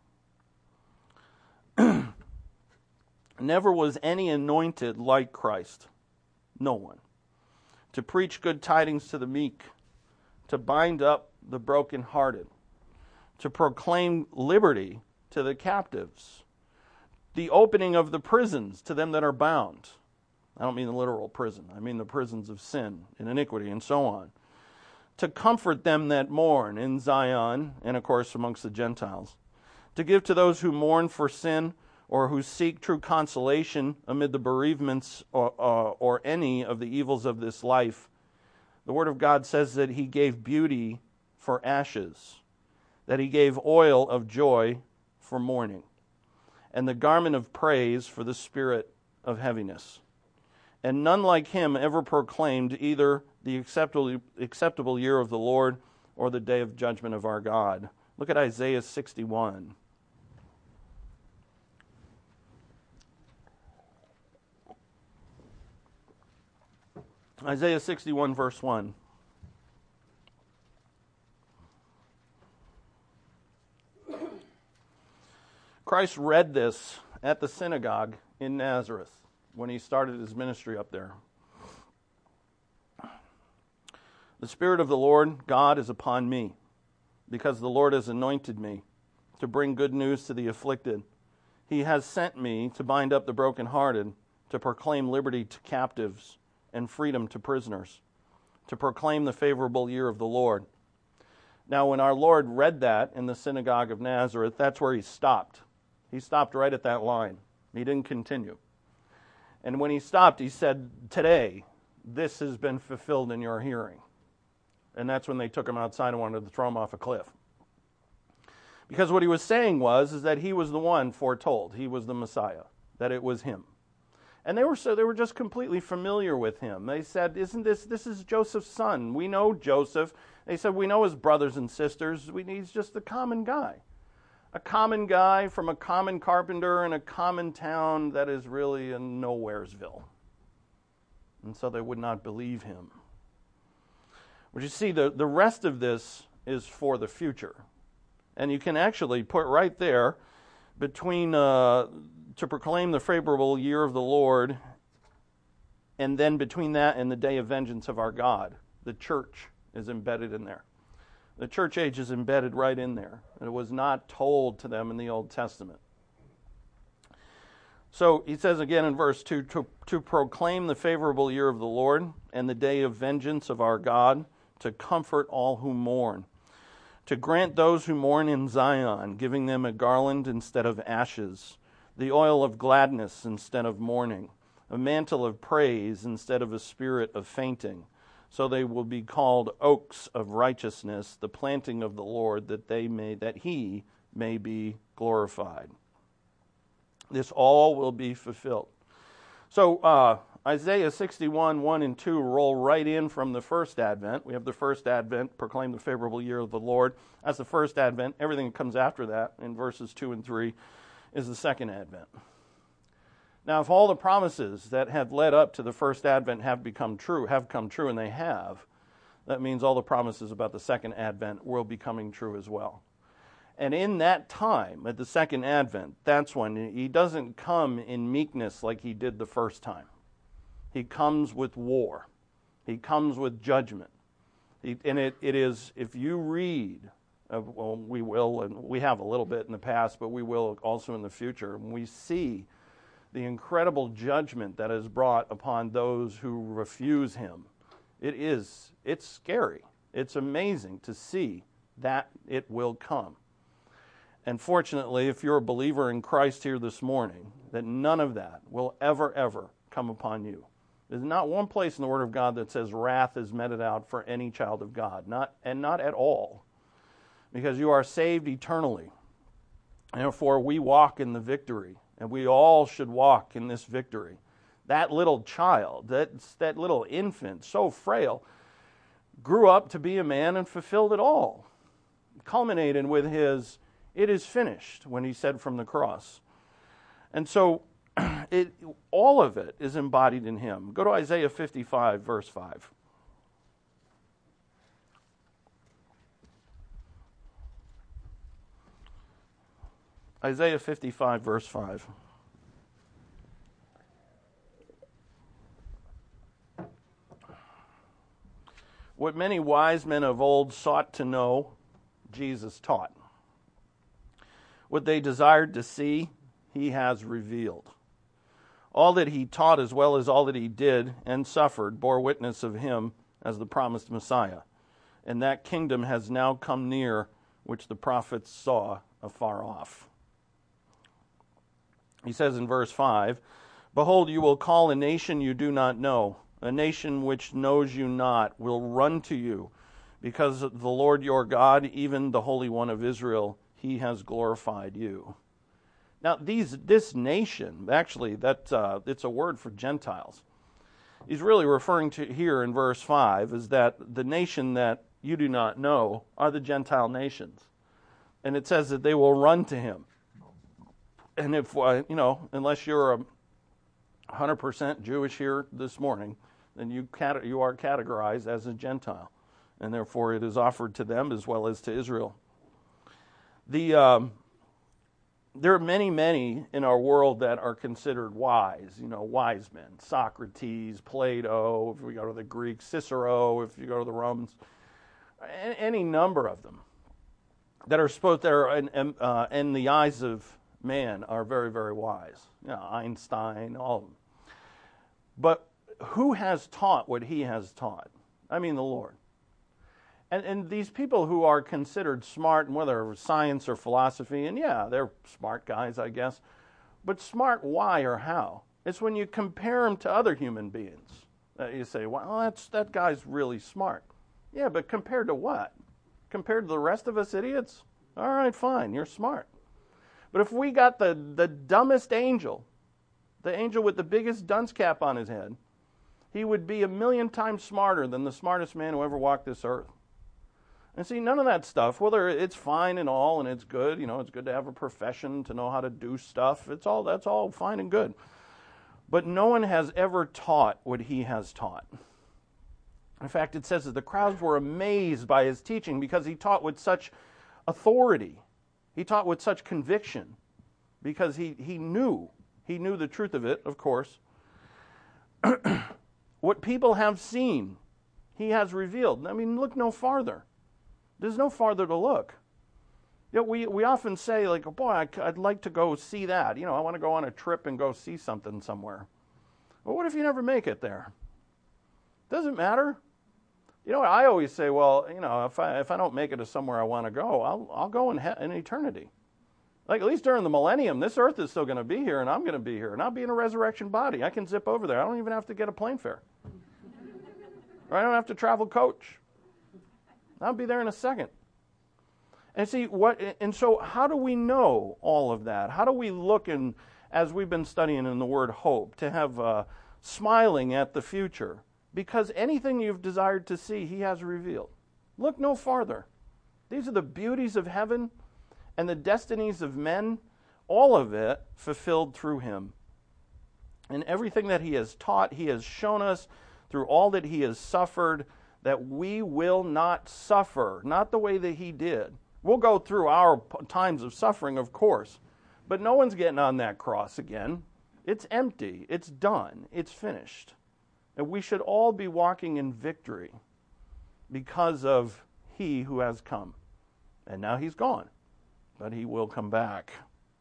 Never was any anointed like Christ. No one. To preach good tidings to the meek, to bind up the brokenhearted, to proclaim liberty to the captives, the opening of the prisons to them that are bound. I don't mean the literal prison. I mean the prisons of sin and iniquity and so on. To comfort them that mourn in Zion and, of course, amongst the Gentiles. To give to those who mourn for sin or who seek true consolation amid the bereavements or, uh, or any of the evils of this life. The Word of God says that he gave beauty for ashes, that he gave oil of joy for mourning, and the garment of praise for the spirit of heaviness. And none like him ever proclaimed either the acceptable, acceptable year of the Lord or the day of judgment of our God. Look at Isaiah sixty-one. Isaiah sixty-one, verse one. Christ read this at the synagogue in Nazareth when he started his ministry up there. The Spirit of the Lord God is upon me, because the Lord has anointed me to bring good news to the afflicted. He has sent me to bind up the brokenhearted, to proclaim liberty to captives and freedom to prisoners, to proclaim the favorable year of the Lord. Now, when our Lord read that in the synagogue of Nazareth, that's where he stopped. He stopped right at that line. He didn't continue. And when he stopped, he said, today, this has been fulfilled in your hearing. And that's when they took him outside and wanted to throw him off a cliff. Because what he was saying was is that he was the one foretold. He was the Messiah, that it was him. And they were so they were just completely familiar with him. They said, "Isn't this this is Joseph's son? We know Joseph." They said, "We know his brothers and sisters. We, he's just a common guy, a common guy from a common carpenter in a common town that is really in Nowheresville." And so they would not believe him. But you see, the the rest of this is for the future, and you can actually put right there between. Uh, to proclaim the favorable year of the Lord, and then between that and the day of vengeance of our God, the church is embedded in there. The church age is embedded right in there. It was not told to them in the Old Testament. So he says again in verse two, to, to proclaim the favorable year of the Lord and the day of vengeance of our God, to comfort all who mourn, to grant those who mourn in Zion, giving them a garland instead of ashes, the oil of gladness instead of mourning, a mantle of praise instead of a spirit of fainting. So they will be called oaks of righteousness, the planting of the Lord, that they may that he may be glorified. This all will be fulfilled. So uh, Isaiah sixty-one, one and two roll right in from the first advent. We have the first advent, proclaim the favorable year of the Lord. That's the first advent. Everything that comes after that in verses two and three is the second advent. Now, if all the promises that have led up to the first advent have become true, have come true, and they have, that means all the promises about the second advent will be coming true as well. And in that time, at the second advent, that's when he doesn't come in meekness like he did the first time. He comes with war. He comes with judgment. He, and it, it is, if you read, uh, well, we will, and we have a little bit in the past, but we will also in the future, and we see the incredible judgment that is brought upon those who refuse him. It is, it's scary. It's amazing to see that it will come. And fortunately, if you're a believer in Christ here this morning, that none of that will ever, ever come upon you. There's not one place in the Word of God that says wrath is meted out for any child of God, not and not at all, because you are saved eternally. Therefore, we walk in the victory, and we all should walk in this victory. That little child, that, that little infant, so frail, grew up to be a man and fulfilled it all, culminated with his, "It is finished," when he said from the cross. And so, It, all of it is embodied in him. Go to Isaiah fifty-five, verse five. Isaiah fifty-five, verse five. What many wise men of old sought to know, Jesus taught. What they desired to see, he has revealed. All that he taught, as well as all that he did and suffered, bore witness of him as the promised Messiah. And that kingdom has now come near, which the prophets saw afar off. He says in verse five, "Behold, you will call a nation you do not know, a nation which knows you not, will run to you, because the Lord your God, even the Holy One of Israel, he has glorified you." Now, these this nation, actually, that uh, it's a word for Gentiles. He's really referring to here in verse five is that the nation that you do not know are the Gentile nations. And it says that they will run to him. And if, uh, you know, unless you're a one hundred percent Jewish here this morning, then you cat- you are categorized as a Gentile. And therefore it is offered to them as well as to Israel. The... Um, There are many, many in our world that are considered wise, you know, wise men. Socrates, Plato, if we go to the Greeks, Cicero, if you go to the Romans, any number of them that are supposed that are in, uh, in the eyes of man are very, very wise. You know, Einstein, all of them. But who has taught what he has taught? I mean, the Lord. And, and these people who are considered smart, and whether science or philosophy, and yeah, they're smart guys, I guess. But smart why or how? It's when you compare them to other human beings that you say, well, that's, that guy's really smart. Yeah, but compared to what? Compared to the rest of us idiots? All right, fine, you're smart. But if we got the, the dumbest angel, the angel with the biggest dunce cap on his head, he would be a million times smarter than the smartest man who ever walked this earth. And see, none of that stuff, whether it's fine and all, and it's good, you know, it's good to have a profession, to know how to do stuff. It's all, that's all fine and good. But no one has ever taught what he has taught. In fact, it says that the crowds were amazed by his teaching because he taught with such authority. He taught with such conviction because he, he knew. He knew the truth of it, of course. What people have seen, he has revealed. I mean, look no farther. There's no farther to look. You know, we, we often say, like, oh, boy, I, I'd like to go see that. You know, I want to go on a trip and go see something somewhere. Well, what if you never make it there? Doesn't matter. You know, I always say, well, you know, if I if I don't make it to somewhere I want to go, I'll I'll go in, he- in eternity. Like, at least during the millennium, this earth is still going to be here, and I'm going to be here, and I'll be in a resurrection body. I can zip over there. I don't even have to get a plane fare. Or I don't have to travel coach. I'll be there in a second. And see, what? And so how do we know all of that? How do we look, in, as we've been studying in the word hope, to have uh, smiling at the future? Because anything you've desired to see, he has revealed. Look no farther. These are the beauties of heaven and the destinies of men, all of it fulfilled through him. And everything that he has taught, he has shown us through all that he has suffered, that we will not suffer, not the way that he did. We'll go through our times of suffering, of course, but no one's getting on that cross again. It's empty. It's done. It's finished. And we should all be walking in victory because of he who has come. And now he's gone, but he will come back.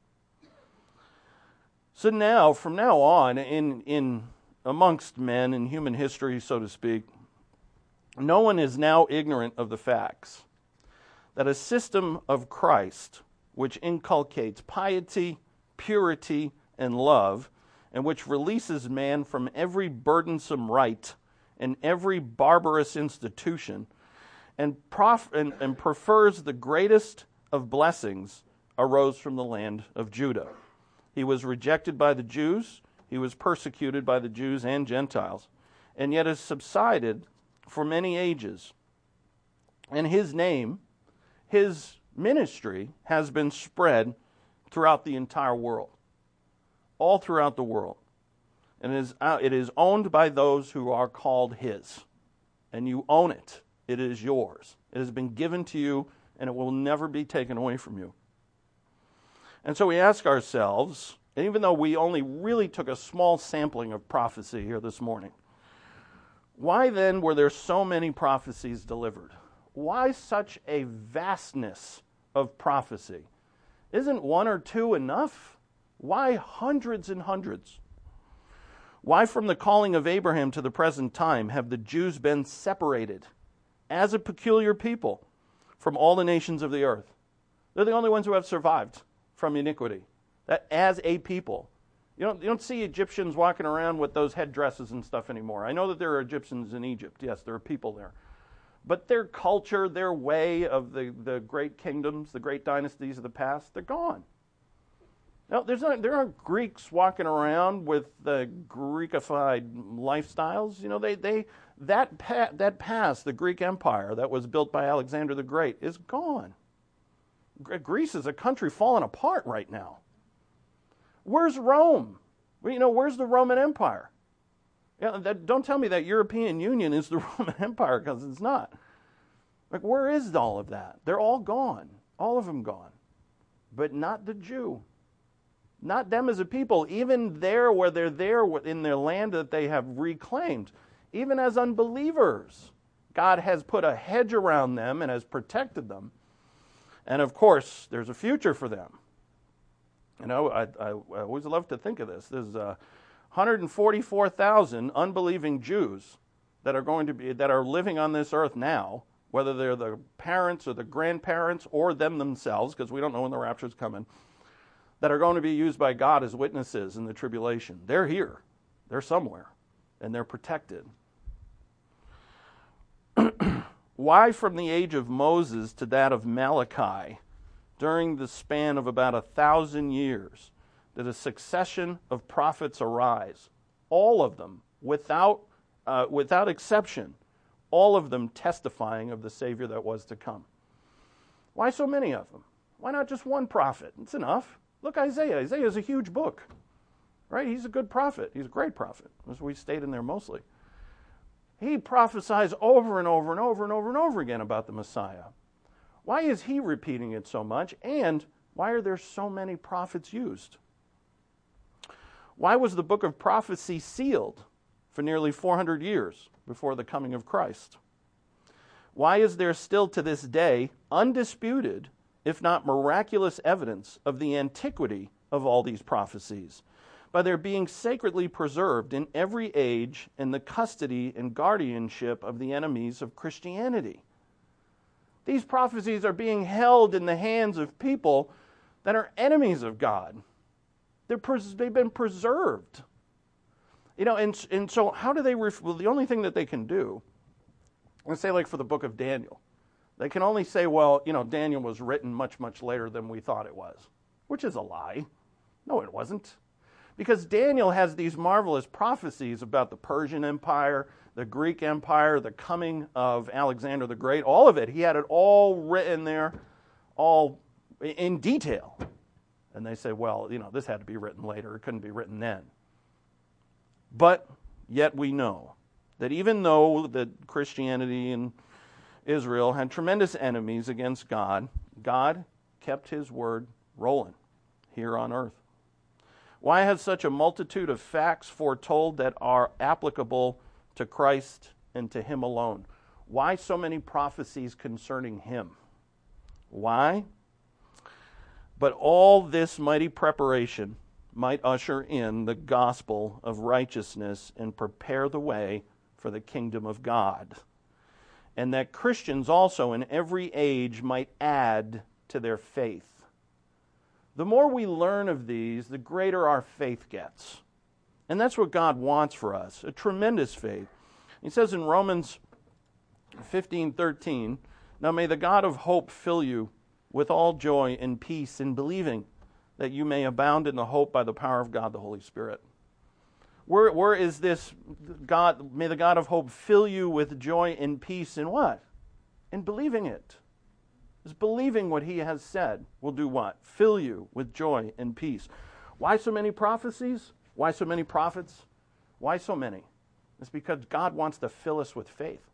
So now, from now on, in, in amongst men in human history, so to speak, no one is now ignorant of the facts that a system of Christ, which inculcates piety, purity, and love, and which releases man from every burdensome rite and every barbarous institution, and, prof- and, and prefers the greatest of blessings, arose from the land of Judah. He was rejected by the Jews, he was persecuted by the Jews and Gentiles, and yet has subsided for many ages. And his name, his ministry, has been spread throughout the entire world, all throughout the world. And it is, uh, it is owned by those who are called his. And you own it. It is yours. It has been given to you, and it will never be taken away from you. And so we ask ourselves, and even though we only really took a small sampling of prophecy here this morning, why then were there so many prophecies delivered? Why such a vastness of prophecy? Isn't one or two enough? Why hundreds and hundreds? Why from the calling of Abraham to the present time have the Jews been separated as a peculiar people from all the nations of the earth? They're the only ones who have survived from iniquity, that as a people. You don't, you don't see Egyptians walking around with those headdresses and stuff anymore. I know that there are Egyptians in Egypt. Yes, there are people there. But their culture, their way of the, the great kingdoms, the great dynasties of the past, they're gone. No, there's not, there aren't Greeks walking around with the Greekified lifestyles. You know, they, they that pa- that past, the Greek Empire that was built by Alexander the Great, is gone. Greece is a country falling apart right now. Where's Rome? Well, you know, where's the Roman Empire? You know, that, don't tell me that European Union is the Roman Empire, because it's not. Like, where is all of that? They're all gone. All of them gone. But not the Jew. Not them as a people. Even there where they're there in their land that they have reclaimed. Even as unbelievers, God has put a hedge around them and has protected them. And of course, there's a future for them. You know, I, I, I always love to think of this. There's uh, one hundred forty-four thousand unbelieving Jews that are going to be that are living on this earth now, whether they're the parents or the grandparents or them themselves, because we don't know when the rapture's coming, that are going to be used by God as witnesses in the tribulation. They're here. They're somewhere. And they're protected. Why from the age of Moses to that of Malachi, during the span of about a thousand years, did a succession of prophets arise? All of them, without uh, without exception, all of them testifying of the Savior that was to come. Why so many of them? Why not just one prophet? It's enough. Look, Isaiah. Isaiah is a huge book, right? He's a good prophet. He's a great prophet, as we state in there mostly. He prophesies over and over and over and over and over again about the Messiah. Why is he repeating it so much? And why are there so many prophets used? Why was the book of prophecy sealed for nearly four hundred years before the coming of Christ? Why is there still to this day undisputed, if not miraculous, evidence of the antiquity of all these prophecies, by their being sacredly preserved in every age in the custody and guardianship of the enemies of Christianity? These prophecies are being held in the hands of people that are enemies of God. They're pres- they've been preserved. You know, and, and so how do they, ref- well, the only thing that they can do, let's say like for the book of Daniel, they can only say, well, you know, Daniel was written much, much later than we thought it was, which is a lie. No, it wasn't. Because Daniel has these marvelous prophecies about the Persian Empire, the Greek Empire, the coming of Alexander the Great, all of it. He had it all written there, all in detail. And they say, well, you know, this had to be written later. It couldn't be written then. But yet we know that even though that Christianity and Israel had tremendous enemies against God, God kept his word rolling here on earth. Why has such a multitude of facts foretold that are applicable to Christ and to him alone. Why so many prophecies concerning him? Why? But all this mighty preparation might usher in the gospel of righteousness and prepare the way for the kingdom of God. And that Christians also in every age might add to their faith. The more we learn of these, the greater our faith gets. And that's what God wants for us, a tremendous faith. He says in Romans fifteen thirteen, "Now may the God of hope fill you with all joy and peace in believing, that you may abound in the hope by the power of God the Holy Spirit." Where, where is this God? May the God of hope fill you with joy and peace in what? In believing it. Is believing what he has said will do what? Fill you with joy and peace. Why so many prophecies? Why so many prophets? Why so many? It's because God wants to fill us with faith.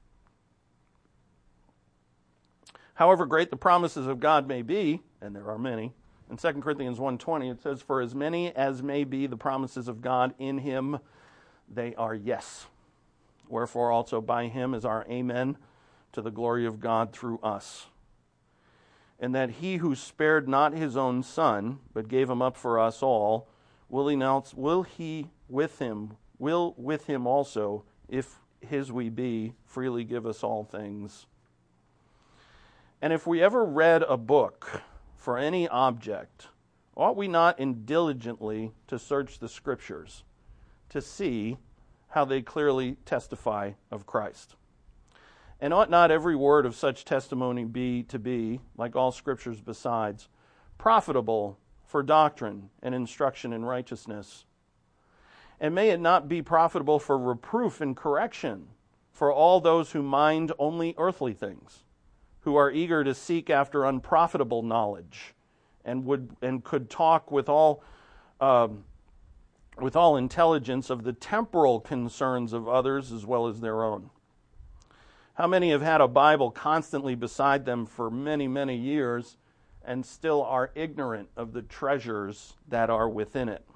However great the promises of God may be, and there are many, in Second Corinthians one twenty it says, "For as many as may be the promises of God in him, they are yes. Wherefore also by him is our amen to the glory of God through us. And that he who spared not his own son, but gave him up for us all, will he now, will he with him, will with him also, if his we be, freely give us all things." And if we ever read a book for any object, ought we not diligently to search the Scriptures to see how they clearly testify of Christ? And ought not every word of such testimony be to be, like all Scriptures besides, profitable for doctrine and instruction in righteousness? And may it not be profitable for reproof and correction for all those who mind only earthly things, who are eager to seek after unprofitable knowledge, and would and could talk with all um, with all intelligence of the temporal concerns of others as well as their own. How many have had a Bible constantly beside them for many, many years and still are ignorant of the treasures that are within it?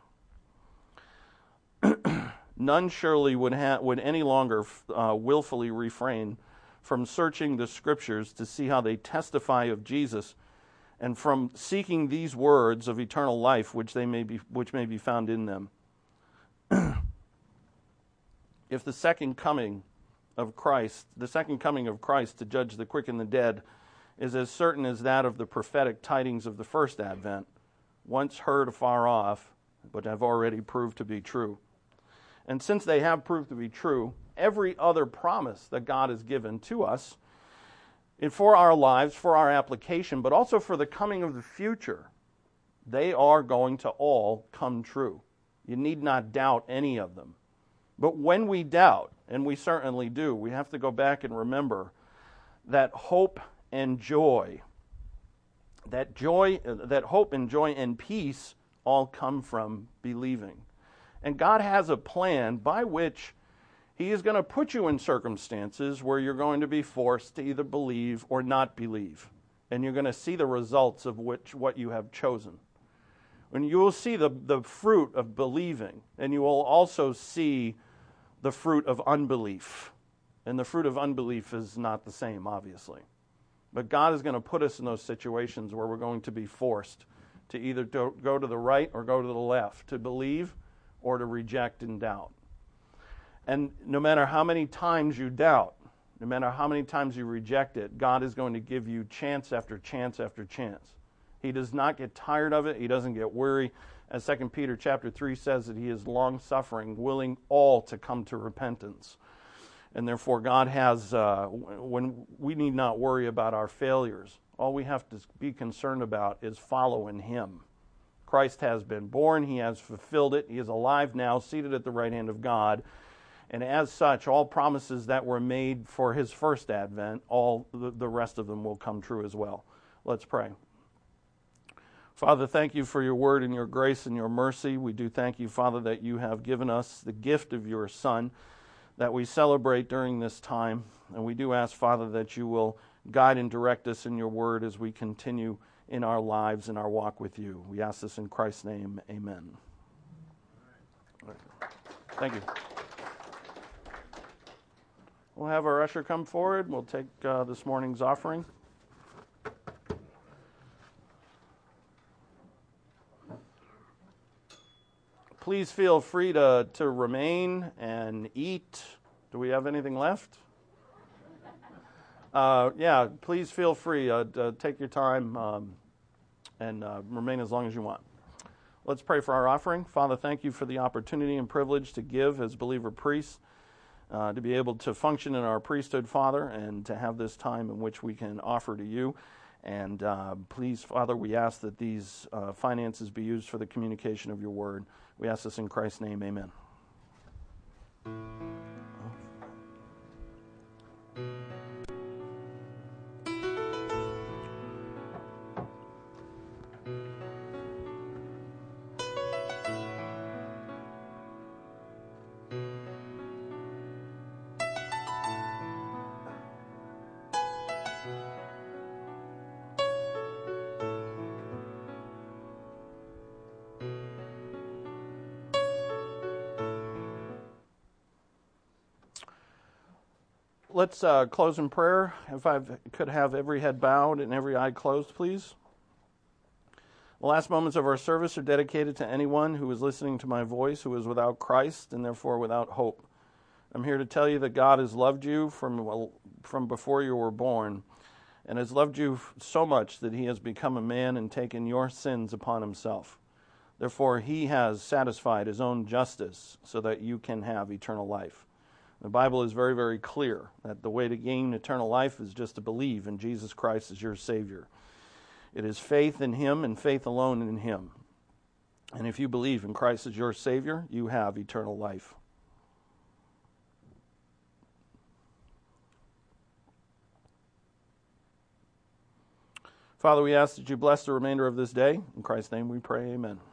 None surely would ha- would any longer uh, willfully refrain from searching the Scriptures to see how they testify of Jesus, and from seeking these words of eternal life which they may be which may be found in them. If the second coming of Christ, the second coming of Christ to judge the quick and the dead, is as certain as that of the prophetic tidings of the first advent, once heard afar off, but have already proved to be true. And since they have proved to be true, every other promise that God has given to us, and for our lives, for our application, but also for the coming of the future, they are going to all come true. You need not doubt any of them. But when we doubt, and we certainly do, we have to go back and remember that hope and joy, that joy, that hope and joy and peace all come from believing. And God has a plan by which he is going to put you in circumstances where you're going to be forced to either believe or not believe. And you're going to see the results of which what you have chosen. And you will see the, the fruit of believing, and you will also see the fruit of unbelief. And the fruit of unbelief is not the same, obviously. But God is going to put us in those situations where we're going to be forced to either to go to the right or go to the left, to believe or to reject and doubt. And no matter how many times you doubt, no matter how many times you reject it, God is going to give you chance after chance after chance. He does not get tired of it. He doesn't get weary. As Second Peter chapter three says, that he is long-suffering, willing all to come to repentance. And therefore God has, uh, when we need not worry about our failures, all we have to be concerned about is following him. Christ has been born. He has fulfilled it. He is alive now, seated at the right hand of God. And as such, all promises that were made for his first advent, all the rest of them will come true as well. Let's pray. Father, thank you for your word and your grace and your mercy. We do thank you, Father, that you have given us the gift of your Son that we celebrate during this time. And we do ask, Father, that you will guide and direct us in your word as we continue in our lives and our walk with you. We ask this in Christ's name. Amen. Thank you. We'll have our usher come forward. We'll take uh, this morning's offering. Please feel free to, to remain and eat. Do we have anything left? Uh, yeah, please feel free uh, to take your time um, and uh, remain as long as you want. Let's pray for our offering. Father, thank you for the opportunity and privilege to give as believer priests, uh, to be able to function in our priesthood, Father, and to have this time in which we can offer to you. And uh, please, Father, we ask that these uh, finances be used for the communication of your word. We ask this in Christ's name, amen. Let's uh, close in prayer. If I could have every head bowed and every eye closed, please. The last moments of our service are dedicated to anyone who is listening to my voice who is without Christ and therefore without hope. I'm here to tell you that God has loved you from, well, from before you were born and has loved you so much that he has become a man and taken your sins upon himself. Therefore, he has satisfied his own justice so that you can have eternal life. The Bible is very, very clear that the way to gain eternal life is just to believe in Jesus Christ as your Savior. It is faith in him and faith alone in him. And if you believe in Christ as your Savior, you have eternal life. Father, we ask that you bless the remainder of this day. In Christ's name we pray, amen.